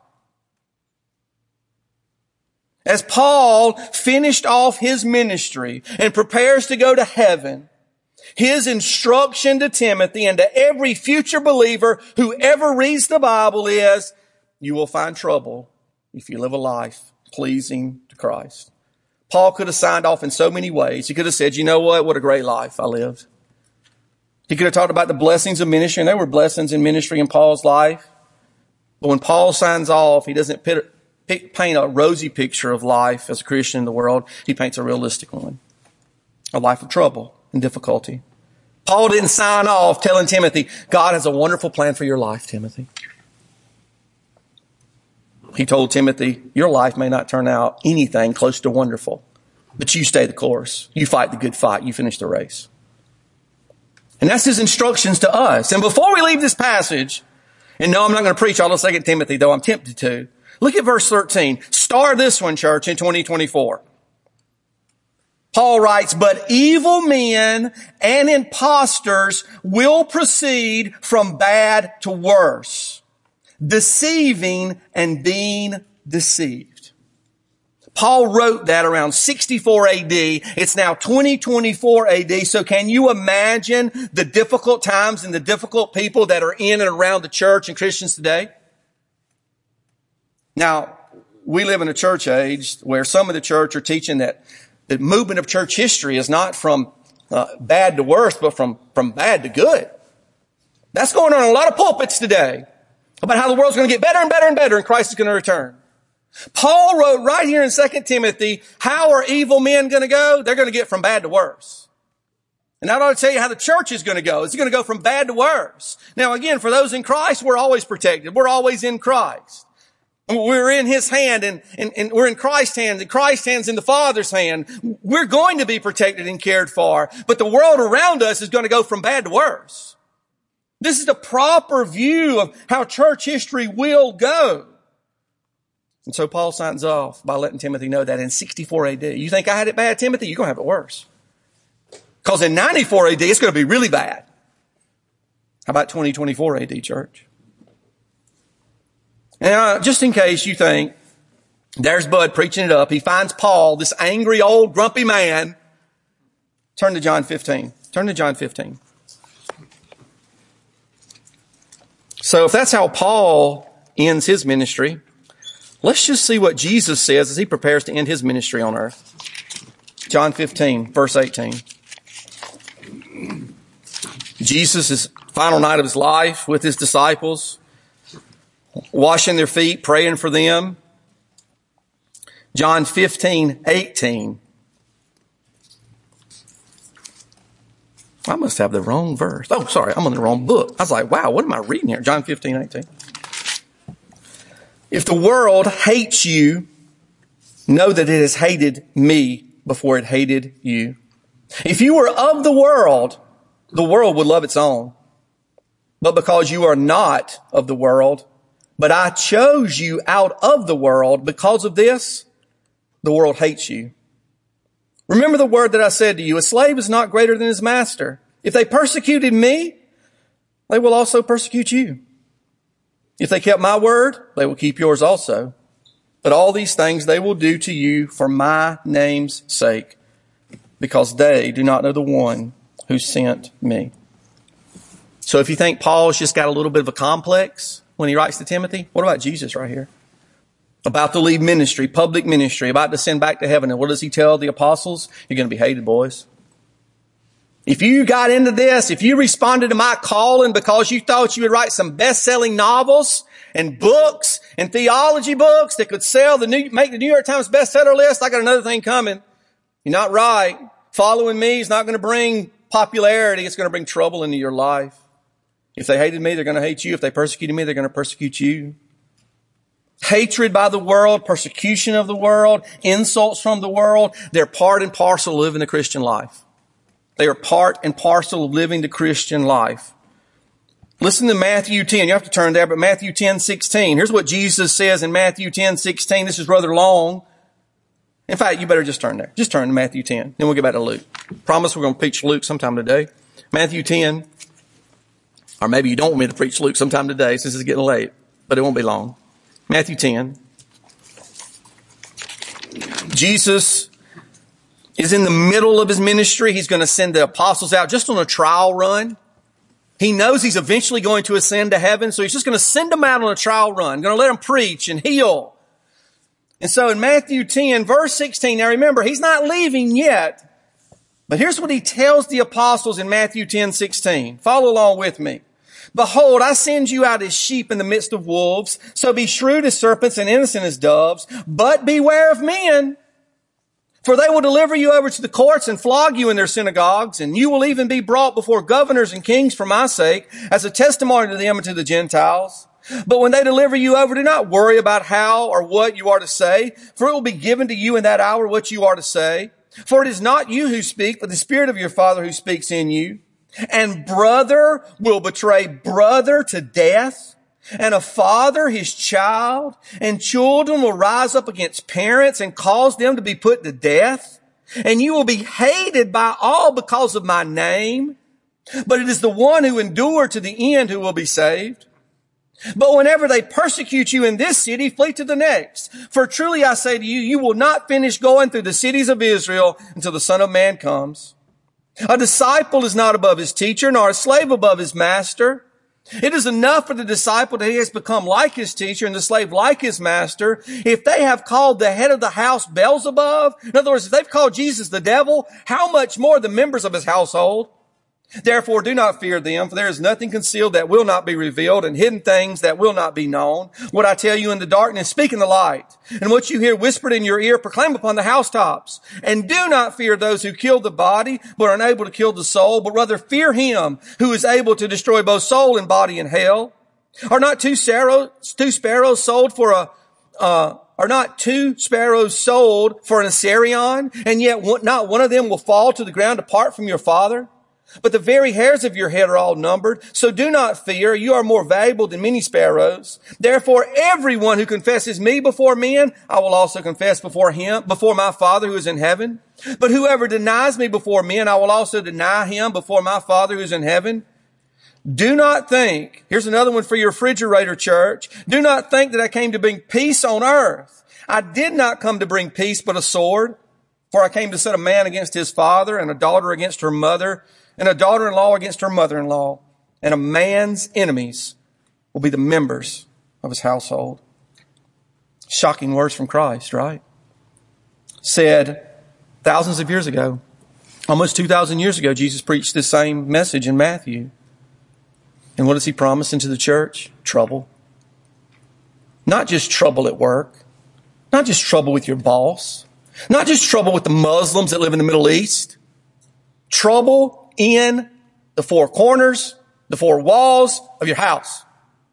As Paul finished off his ministry and prepares to go to heaven, his instruction to Timothy and to every future believer who ever reads the Bible is, you will find trouble if you live a life pleasing to Christ. Paul could have signed off in so many ways. He could have said, you know what? What a great life I lived. He could have talked about the blessings of ministry, and there were blessings in ministry in Paul's life. But when Paul signs off, he doesn't paint a rosy picture of life as a Christian in the world. He paints a realistic one. A life of trouble and difficulty. Paul didn't sign off telling Timothy, God has a wonderful plan for your life, Timothy. He told Timothy, your life may not turn out anything close to wonderful, but you stay the course. You fight the good fight. You finish the race. And that's his instructions to us. And before we leave this passage, and no, I'm not going to preach all of Second Timothy, though I'm tempted to. Look at verse thirteen. Star this one, church, in twenty twenty-four. Paul writes, but evil men and impostors will proceed from bad to worse, deceiving and being deceived. Paul wrote that around sixty-four A D. It's now twenty twenty-four A D. So can you imagine the difficult times and the difficult people that are in and around the church and Christians today? Now, we live in a church age where some of the church are teaching that the movement of church history is not from uh, bad to worse, but from, from bad to good. That's going on in a lot of pulpits today about how the world's going to get better and better and better and Christ is going to return. Paul wrote right here in Second Timothy, how are evil men going to go? They're going to get from bad to worse. And I ought to tell you how the church is going to go. It's going to go from bad to worse. Now again, for those in Christ, we're always protected. We're always in Christ. We're in His hand and, and, and we're in Christ's hands and Christ's hands in the Father's hand. We're going to be protected and cared for, but the world around us is going to go from bad to worse. This is the proper view of how church history will go. And so Paul signs off by letting Timothy know that in sixty-four A D. You think I had it bad, Timothy? You're going to have it worse. Because in ninety-four A D, it's going to be really bad. How about twenty twenty-four A D, church? Now, just in case you think, there's Bud preaching it up. He finds Paul, this angry, old, grumpy man. Turn to John fifteen. Turn to John fifteen. So if that's how Paul ends his ministry, let's just see what Jesus says as He prepares to end His ministry on earth. John fifteen, verse eighteen. Jesus' final night of His life with His disciples, washing their feet, praying for them. John fifteen, eighteen. I must have the wrong verse. Oh, sorry, I'm on the wrong book. I was like, wow, what am I reading here? John fifteen, eighteen. If the world hates you, know that it has hated me before it hated you. If you were of the world, the world would love its own. But because you are not of the world, but I chose you out of the world, because of this, the world hates you. Remember the word that I said to you, a slave is not greater than his master. If they persecuted me, they will also persecute you. If they kept my word, they will keep yours also. But all these things they will do to you for my name's sake, because they do not know the one who sent me. So if you think Paul's just got a little bit of a complex when he writes to Timothy, what about Jesus right here? About to leave ministry, public ministry, about to send back to heaven. And what does he tell the apostles? You're going to be hated, boys. If you got into this, if you responded to my calling because you thought you would write some best-selling novels and books and theology books that could sell the new, make the New York Times bestseller list, I got another thing coming. You're not right. Following me is not going to bring popularity. It's going to bring trouble into your life. If they hated me, they're going to hate you. If they persecuted me, they're going to persecute you. Hatred by the world, persecution of the world, insults from the world, they're part and parcel of living the Christian life. They are part and parcel of living the Christian life. Listen to Matthew ten. You have to turn there, but Matthew ten, sixteen. Here's what Jesus says in Matthew ten, sixteen. This is rather long. In fact, you better just turn there. Just turn to Matthew ten. Then we'll get back to Luke. Promise we're going to preach Luke sometime today. Matthew ten. Or maybe you don't want me to preach Luke sometime today since it's getting late, but it won't be long. Matthew ten. Jesus is in the middle of his ministry. He's going to send the apostles out just on a trial run. He knows he's eventually going to ascend to heaven, so he's just going to send them out on a trial run, going to let them preach and heal. And so in Matthew ten, verse sixteen, now remember, he's not leaving yet, but here's what he tells the apostles in Matthew ten, sixteen. Follow along with me. Behold, I send you out as sheep in the midst of wolves, so be shrewd as serpents and innocent as doves, but beware of men. For they will deliver you over to the courts and flog you in their synagogues, and you will even be brought before governors and kings for my sake, as a testimony to them and to the Gentiles. But when they deliver you over, do not worry about how or what you are to say, for it will be given to you in that hour what you are to say. For it is not you who speak, but the Spirit of your Father who speaks in you. And brother will betray brother to death, and a father his child, and children will rise up against parents and cause them to be put to death. And you will be hated by all because of my name. But it is the one who endured to the end who will be saved. But whenever they persecute you in this city, flee to the next. For truly I say to you, you will not finish going through the cities of Israel until the Son of Man comes. A disciple is not above his teacher, nor a slave above his master. It is enough for the disciple that he has become like his teacher and the slave like his master. If they have called the head of the house Beelzebub, in other words, if they've called Jesus the devil, how much more the members of his household? Therefore, do not fear them, for there is nothing concealed that will not be revealed, and hidden things that will not be known. What I tell you in the darkness, speak in the light. And what you hear whispered in your ear, proclaim upon the housetops. And do not fear those who kill the body, but are unable to kill the soul, but rather fear him who is able to destroy both soul and body in hell. Are not two sparrows, two sparrows sold for a, uh, are not two sparrows sold for an Assyrian, and yet one, not one of them will fall to the ground apart from your Father? But the very hairs of your head are all numbered. So do not fear. You are more valuable than many sparrows. Therefore, everyone who confesses me before men, I will also confess before him, before my Father who is in heaven. But whoever denies me before men, I will also deny him before my Father who is in heaven. Do not think, here's another one for your refrigerator, church. Do not think that I came to bring peace on earth. I did not come to bring peace, but a sword. For I came to set a man against his father, and a daughter against her mother, and a daughter-in-law against her mother-in-law, and a man's enemies will be the members of his household. Shocking words from Christ, right? Said thousands of years ago, almost two thousand years ago, Jesus preached this same message in Matthew. And what does he promise into the church? Trouble. Not just trouble at work, not just trouble with your boss, not just trouble with the Muslims that live in the Middle East, trouble in the four corners, the four walls of your house.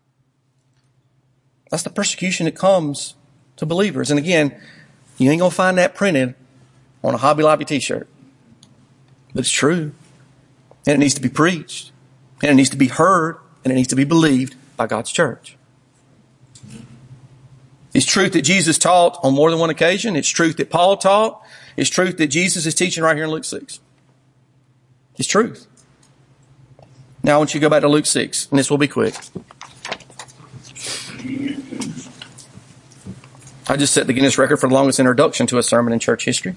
That's the persecution that comes to believers. And again, you ain't going to find that printed on a Hobby Lobby t-shirt. But it's true. And it needs to be preached. And it needs to be heard. And it needs to be believed by God's church. It's truth that Jesus taught on more than one occasion. It's truth that Paul taught. It's truth that Jesus is teaching right here in Luke six. It's truth. Now I want you to go back to Luke six, and this will be quick. I just set the Guinness record for the longest introduction to a sermon in church history.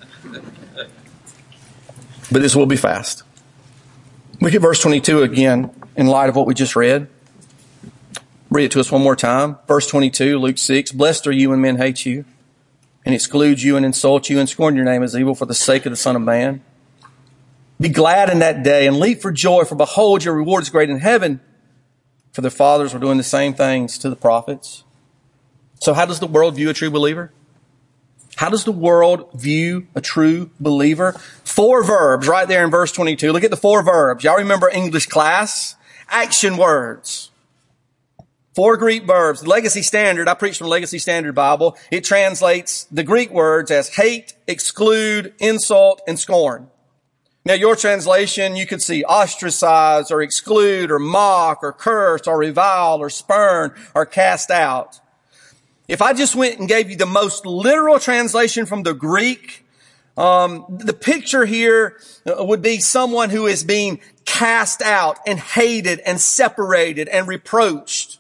But this will be fast. Look at verse twenty-two again, in light of what we just read. Read it to us one more time. Verse twenty-two, Luke six. Blessed are you when men hate you, and exclude you, and insult you, and scorn your name as evil for the sake of the Son of Man. Be glad in that day and leap for joy, for behold, your reward is great in heaven. For their fathers were doing the same things to the prophets. So how does the world view a true believer? How does the world view a true believer? Four verbs right there in verse twenty-two. Look at the four verbs. Y'all remember English class? Action words. Four Greek verbs. The Legacy Standard, I preach from Legacy Standard Bible. It translates the Greek words as hate, exclude, insult, and scorn. Now, your translation, you could see ostracize or exclude or mock or curse or revile or spurn or cast out. If I just went and gave you the most literal translation from the Greek, um, the picture here would be someone who is being cast out and hated and separated and reproached.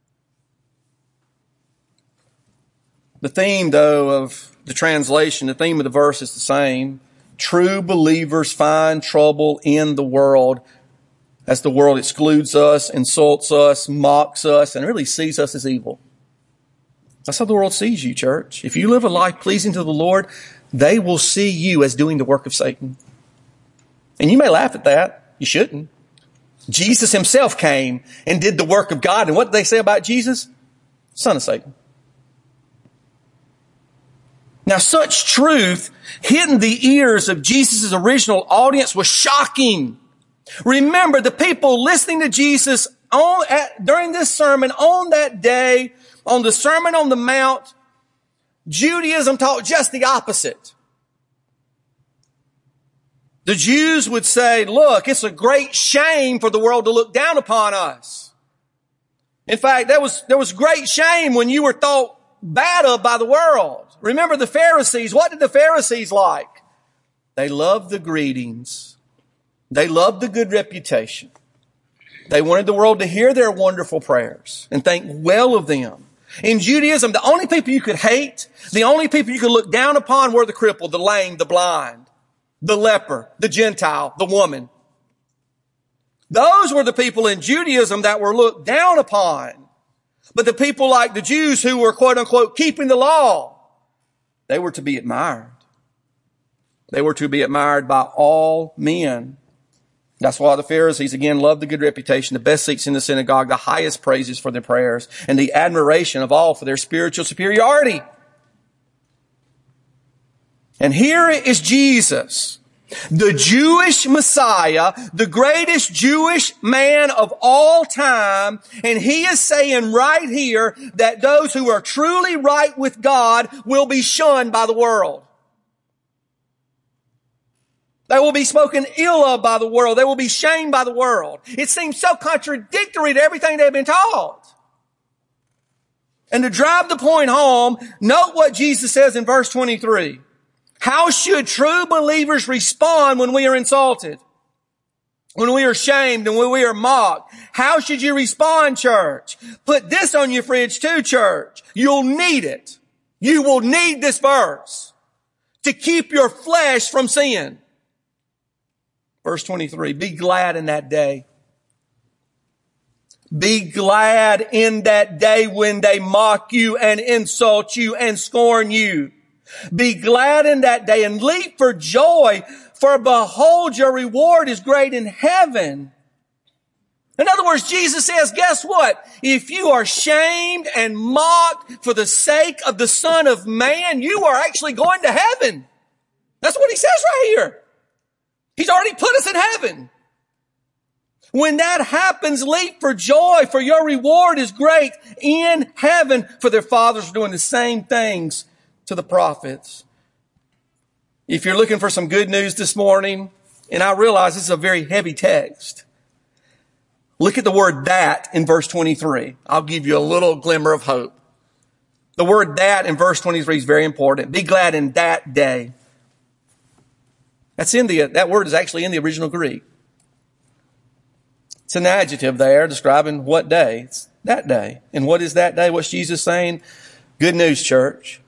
The theme, though, of the translation, the theme of the verse is the same. True believers find trouble in the world as the world excludes us, insults us, mocks us, and really sees us as evil. That's how the world sees you, church. If you live a life pleasing to the Lord, they will see you as doing the work of Satan. And you may laugh at that. You shouldn't. Jesus himself came and did the work of God. And what did they say about Jesus? Son of Satan. Now, such truth hit in the ears of Jesus' original audience was shocking. Remember, the people listening to Jesus on, at, during this sermon, on that day, on the Sermon on the Mount, Judaism taught just the opposite. The Jews would say, look, it's a great shame for the world to look down upon us. In fact, there was, there was great shame when you were thought bad of by the world. Remember the Pharisees. What did the Pharisees like? They loved the greetings. They loved the good reputation. They wanted the world to hear their wonderful prayers and think well of them. In Judaism, the only people you could hate, the only people you could look down upon were the crippled, the lame, the blind, the leper, the Gentile, the woman. Those were the people in Judaism that were looked down upon. But the people like the Jews who were, quote unquote, keeping the law, they were to be admired. They were to be admired by all men. That's why the Pharisees, again, loved the good reputation, the best seats in the synagogue, the highest praises for their prayers, and the admiration of all for their spiritual superiority. And here is Jesus, the Jewish Messiah, the greatest Jewish man of all time. And he is saying right here that those who are truly right with God will be shunned by the world. They will be spoken ill of by the world. They will be shamed by the world. It seems so contradictory to everything they've been taught. And to drive the point home, note what Jesus says in verse twenty-three. How should true believers respond when we are insulted? When we are shamed and when we are mocked? How should you respond, church? Put this on your fridge too, church. You'll need it. You will need this verse to keep your flesh from sin. Verse twenty-three, be glad in that day. Be glad in that day when they mock you and insult you and scorn you. Be glad in that day and leap for joy, for behold, your reward is great in heaven. In other words, Jesus says, guess what? If you are shamed and mocked for the sake of the Son of Man, you are actually going to heaven. That's what he says right here. He's already put us in heaven. When that happens, leap for joy, for your reward is great in heaven, for their fathers are doing the same things to the prophets. If you're looking for some good news this morning, and I realize this is a very heavy text, look at the word that in verse twenty-three. I'll give you a little glimmer of hope. The word that in verse twenty-three is very important. Be glad in that day. That's in the, that word is actually in the original Greek. It's an adjective there describing what day. It's that day. And what is that day? What's Jesus saying? Good news, church.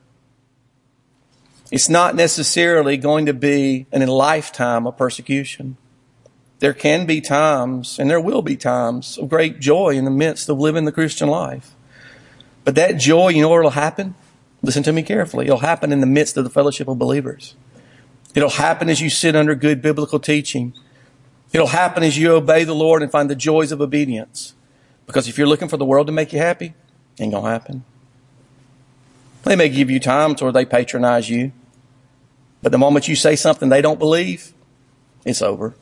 It's not necessarily going to be a lifetime of persecution. There can be times, and there will be times, of great joy in the midst of living the Christian life. But that joy, you know where it'll happen? Listen to me carefully. It'll happen in the midst of the fellowship of believers. It'll happen as you sit under good biblical teaching. It'll happen as you obey the Lord and find the joys of obedience. Because if you're looking for the world to make you happy, it ain't going to happen. They may give you times where they patronize you. But the moment you say something they don't believe, it's over.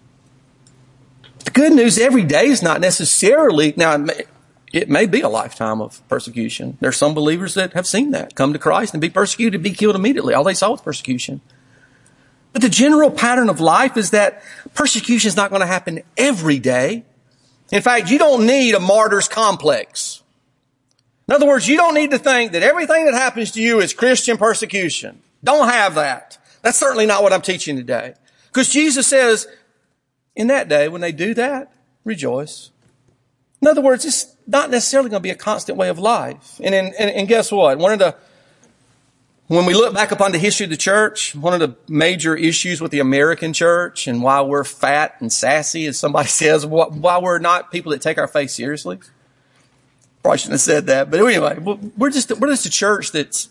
The good news every day is not necessarily, now it may, it may be a lifetime of persecution. There's some believers that have seen that, come to Christ and be persecuted, be killed immediately. All they saw was persecution. But the general pattern of life is that persecution is not going to happen every day. In fact, you don't need a martyr's complex. In other words, you don't need to think that everything that happens to you is Christian persecution. Don't have that. That's certainly not what I'm teaching today. Because Jesus says, in that day, when they do that, rejoice. In other words, it's not necessarily going to be a constant way of life. And, in, and, and guess what? One of the When we look back upon the history of the church, one of the major issues with the American church and why we're fat and sassy, as somebody says, why we're not people that take our faith seriously. Probably shouldn't have said that. But anyway, we're just, we're just a church that's,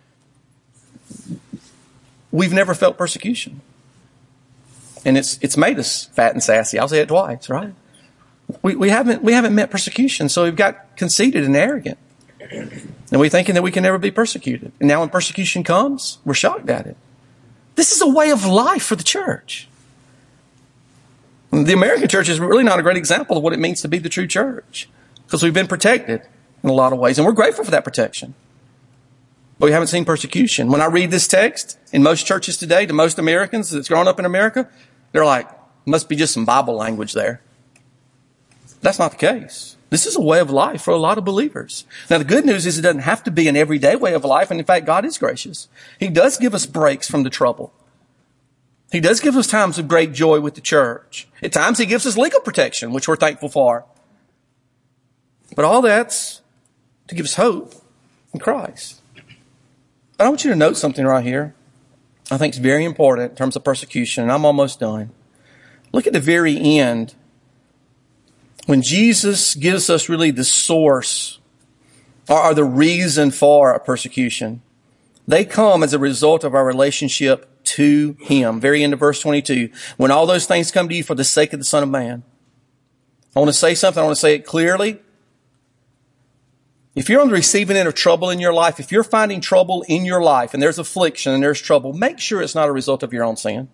we've never felt persecution. And it's, it's made us fat and sassy. I'll say it twice, right? We, we haven't, we haven't met persecution. So we've got conceited and arrogant. And we're thinking that we can never be persecuted. And now when persecution comes, we're shocked at it. This is a way of life for the church. The American church is really not a great example of what it means to be the true church, because we've been protected in a lot of ways, and we're grateful for that protection. But we haven't seen persecution. When I read this text, in most churches today, to most Americans that's grown up in America, they're like, must be just some Bible language there. That's not the case. This is a way of life for a lot of believers. Now, the good news is it doesn't have to be an everyday way of life. And in fact, God is gracious. He does give us breaks from the trouble. He does give us times of great joy with the church. At times, he gives us legal protection, which we're thankful for. But all that's to give us hope in Christ. But I want you to note something right here I think is very important in terms of persecution, and I'm almost done. Look at the very end. When Jesus gives us really the source or, or the reason for a persecution, they come as a result of our relationship to him. Very end of verse twenty-two. When all those things come to you for the sake of the Son of Man. I want to say something. I want to say it clearly. If you're on the receiving end of trouble in your life, if you're finding trouble in your life and there's affliction and there's trouble, make sure it's not a result of your own sin.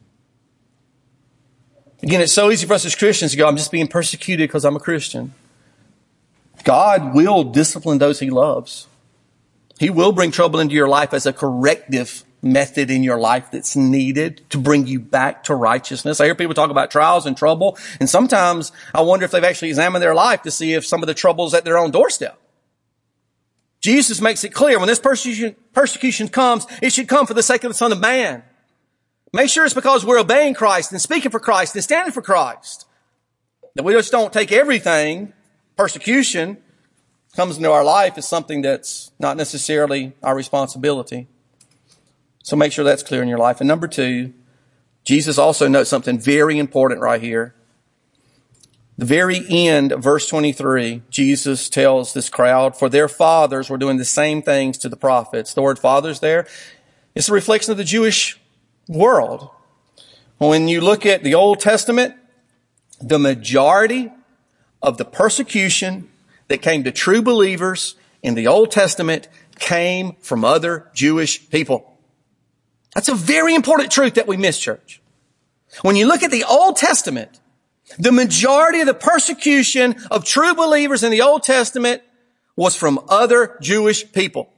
Again, it's so easy for us as Christians to go, I'm just being persecuted because I'm a Christian. God will discipline those he loves. He will bring trouble into your life as a corrective method in your life that's needed to bring you back to righteousness. I hear people talk about trials and trouble, and sometimes I wonder if they've actually examined their life to see if some of the trouble is at their own doorstep. Jesus makes it clear when this persecution, persecution comes, it should come for the sake of the Son of Man. Make sure it's because we're obeying Christ and speaking for Christ and standing for Christ. That we just don't take everything, persecution comes into our life as something that's not necessarily our responsibility. So make sure that's clear in your life. And number two, Jesus also notes something very important right here. The very end of verse twenty-three, Jesus tells this crowd, for their fathers were doing the same things to the prophets. The word fathers there, it's a reflection of the Jewish world. When you look at the Old Testament, the majority of the persecution that came to true believers in the Old Testament came from other Jewish people. That's a very important truth that we miss, church. When you look at the Old Testament, the majority of the persecution of true believers in the Old Testament was from other Jewish people.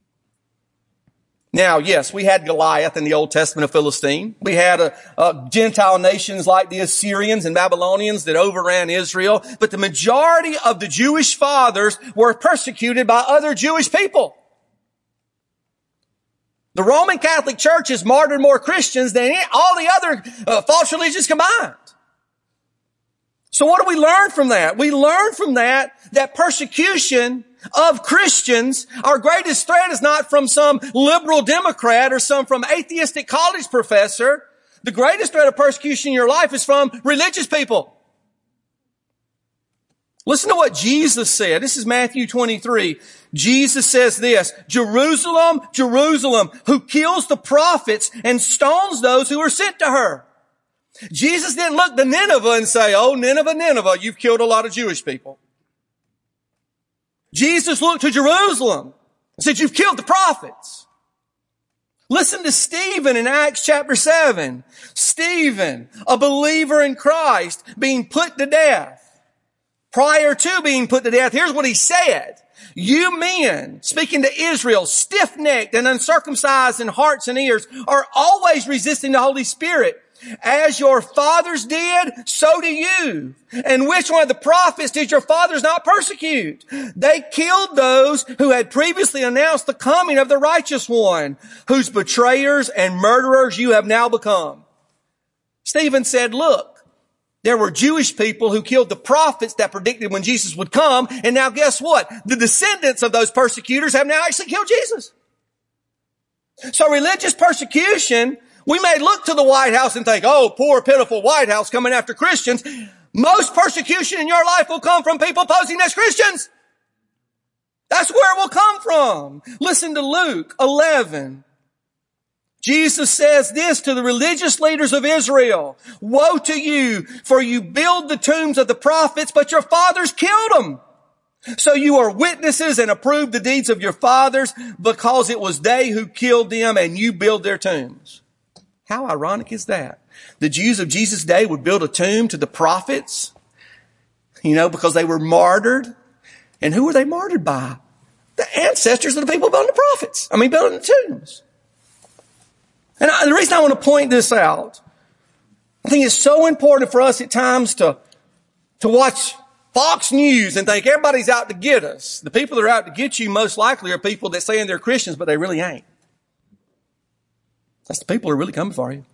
Now, yes, we had Goliath in the Old Testament, a Philistine. We had a, a Gentile nations like the Assyrians and Babylonians that overran Israel. But the majority of the Jewish fathers were persecuted by other Jewish people. The Roman Catholic Church has martyred more Christians than all the other uh, false religions combined. So what do we learn from that? We learn from that that persecution of Christians, our greatest threat is not from some liberal Democrat or some from atheistic college professor. The greatest threat of persecution in your life is from religious people. Listen to what Jesus said. This is Matthew twenty-three. Jesus says this, Jerusalem, Jerusalem, who kills the prophets and stones those who are sent to her. Jesus didn't look to Nineveh and say, oh, Nineveh, Nineveh, you've killed a lot of Jewish people. Jesus looked to Jerusalem and said, you've killed the prophets. Listen to Stephen in Acts chapter seven. Stephen, a believer in Christ, being put to death. Prior to being put to death, here's what he said. You men, speaking to Israel, stiff-necked and uncircumcised in hearts and ears, are always resisting the Holy Spirit. As your fathers did, so do you. And which one of the prophets did your fathers not persecute? They killed those who had previously announced the coming of the righteous one, whose betrayers and murderers you have now become. Stephen said, look, there were Jewish people who killed the prophets that predicted when Jesus would come. And now guess what? The descendants of those persecutors have now actually killed Jesus. So religious persecution, we may look to the White House and think, oh, poor, pitiful White House coming after Christians. Most persecution in your life will come from people posing as Christians. That's where it will come from. Listen to Luke eleven. Jesus says this to the religious leaders of Israel. Woe to you, for you build the tombs of the prophets, but your fathers killed them. So you are witnesses and approve the deeds of your fathers, because it was they who killed them and you build their tombs. How ironic is that? The Jews of Jesus' day would build a tomb to the prophets, you know, because they were martyred. And who were they martyred by? The ancestors of the people building the prophets. I mean, building the tombs. And I, the reason I want to point this out, I think it's so important for us at times to, to watch Fox News and think everybody's out to get us. The people that are out to get you most likely are people that say they're Christians, but they really ain't. That's the people who are really coming for you.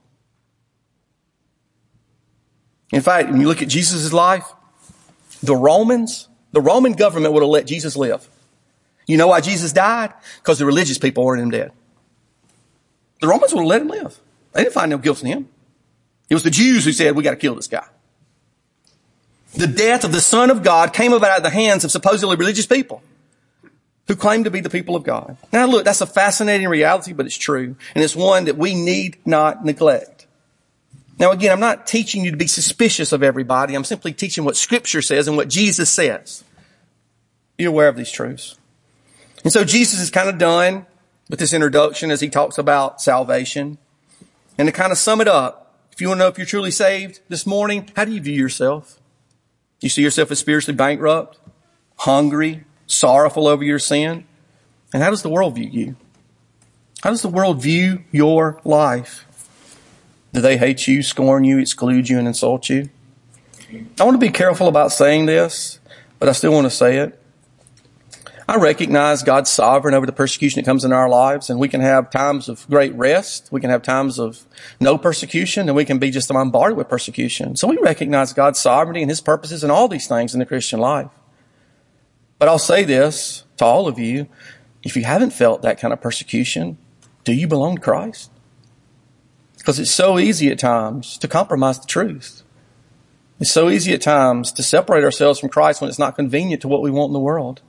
In fact, when you look at Jesus' life, the Romans, the Roman government would have let Jesus live. You know why Jesus died? Because the religious people wanted him dead. The Romans would have let him live. They didn't find no guilt in him. It was the Jews who said, we got to kill this guy. The death of the Son of God came about at the hands of supposedly religious people who claim to be the people of God. Now look, that's a fascinating reality, but it's true. And it's one that we need not neglect. Now again, I'm not teaching you to be suspicious of everybody. I'm simply teaching what Scripture says and what Jesus says. You're aware of these truths. And so Jesus is kind of done with this introduction as he talks about salvation. And to kind of sum it up, if you want to know if you're truly saved this morning, how do you view yourself? Do you see yourself as spiritually bankrupt, hungry, sorrowful over your sin? And how does the world view you? How does the world view your life? Do they hate you, scorn you, exclude you, and insult you? I want to be careful about saying this, but I still want to say it. I recognize God's sovereign over the persecution that comes in our lives, and we can have times of great rest. We can have times of no persecution, and we can be just bombarded with persecution. So we recognize God's sovereignty and his purposes in all these things in the Christian life. But I'll say this to all of you. If you haven't felt that kind of persecution, do you belong to Christ? Because it's so easy at times to compromise the truth. It's so easy at times to separate ourselves from Christ when it's not convenient to what we want in the world.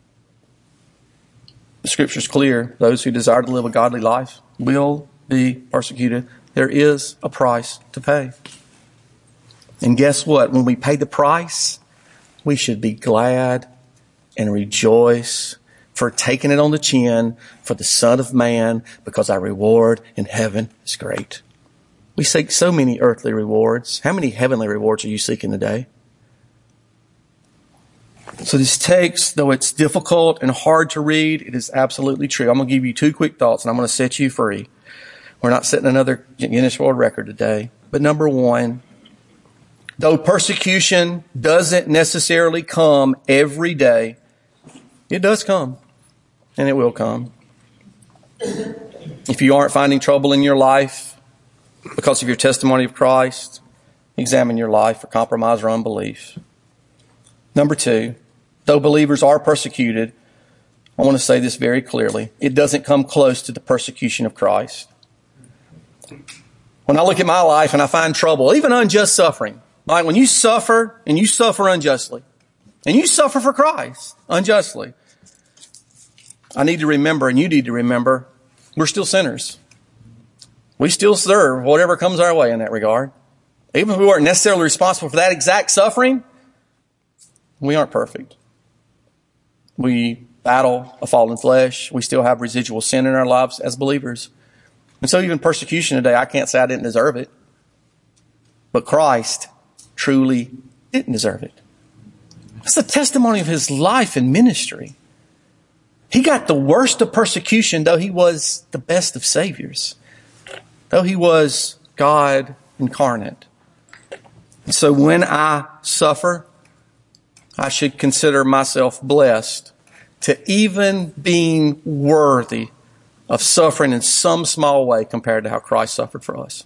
The Scripture's clear. Those who desire to live a godly life will be persecuted. There is a price to pay. And guess what? When we pay the price, we should be glad and rejoice for taking it on the chin for the Son of Man, because our reward in heaven is great. We seek so many earthly rewards. How many heavenly rewards are you seeking today? So this text, though it's difficult and hard to read, it is absolutely true. I'm going to give you two quick thoughts and I'm going to set you free. We're not setting another Guinness World Record today. But number one, though persecution doesn't necessarily come every day, it does come, and it will come. If you aren't finding trouble in your life because of your testimony of Christ, examine your life for compromise or unbelief. Number two, though believers are persecuted, I want to say this very clearly. It doesn't come close to the persecution of Christ. When I look at my life and I find trouble, even unjust suffering, like when you suffer and you suffer unjustly, and you suffer for Christ unjustly, I need to remember, and you need to remember, we're still sinners. We still serve whatever comes our way in that regard. Even if we weren't necessarily responsible for that exact suffering, we aren't perfect. We battle a fallen flesh. We still have residual sin in our lives as believers. And so even persecution today, I can't say I didn't deserve it. But Christ truly didn't deserve it. That's the testimony of his life and ministry. He got the worst of persecution, though he was the best of saviors. Though he was God incarnate. And so when I suffer, I should consider myself blessed to even being worthy of suffering in some small way compared to how Christ suffered for us.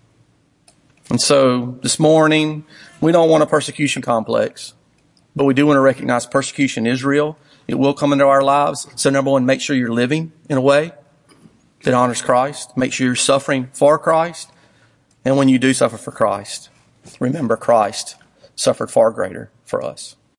And so this morning, we don't want a persecution complex, but we do want to recognize persecution is real. It will come into our lives. So number one, make sure you're living in a way that honors Christ. Make sure you're suffering for Christ. And when you do suffer for Christ, remember Christ suffered far greater for us.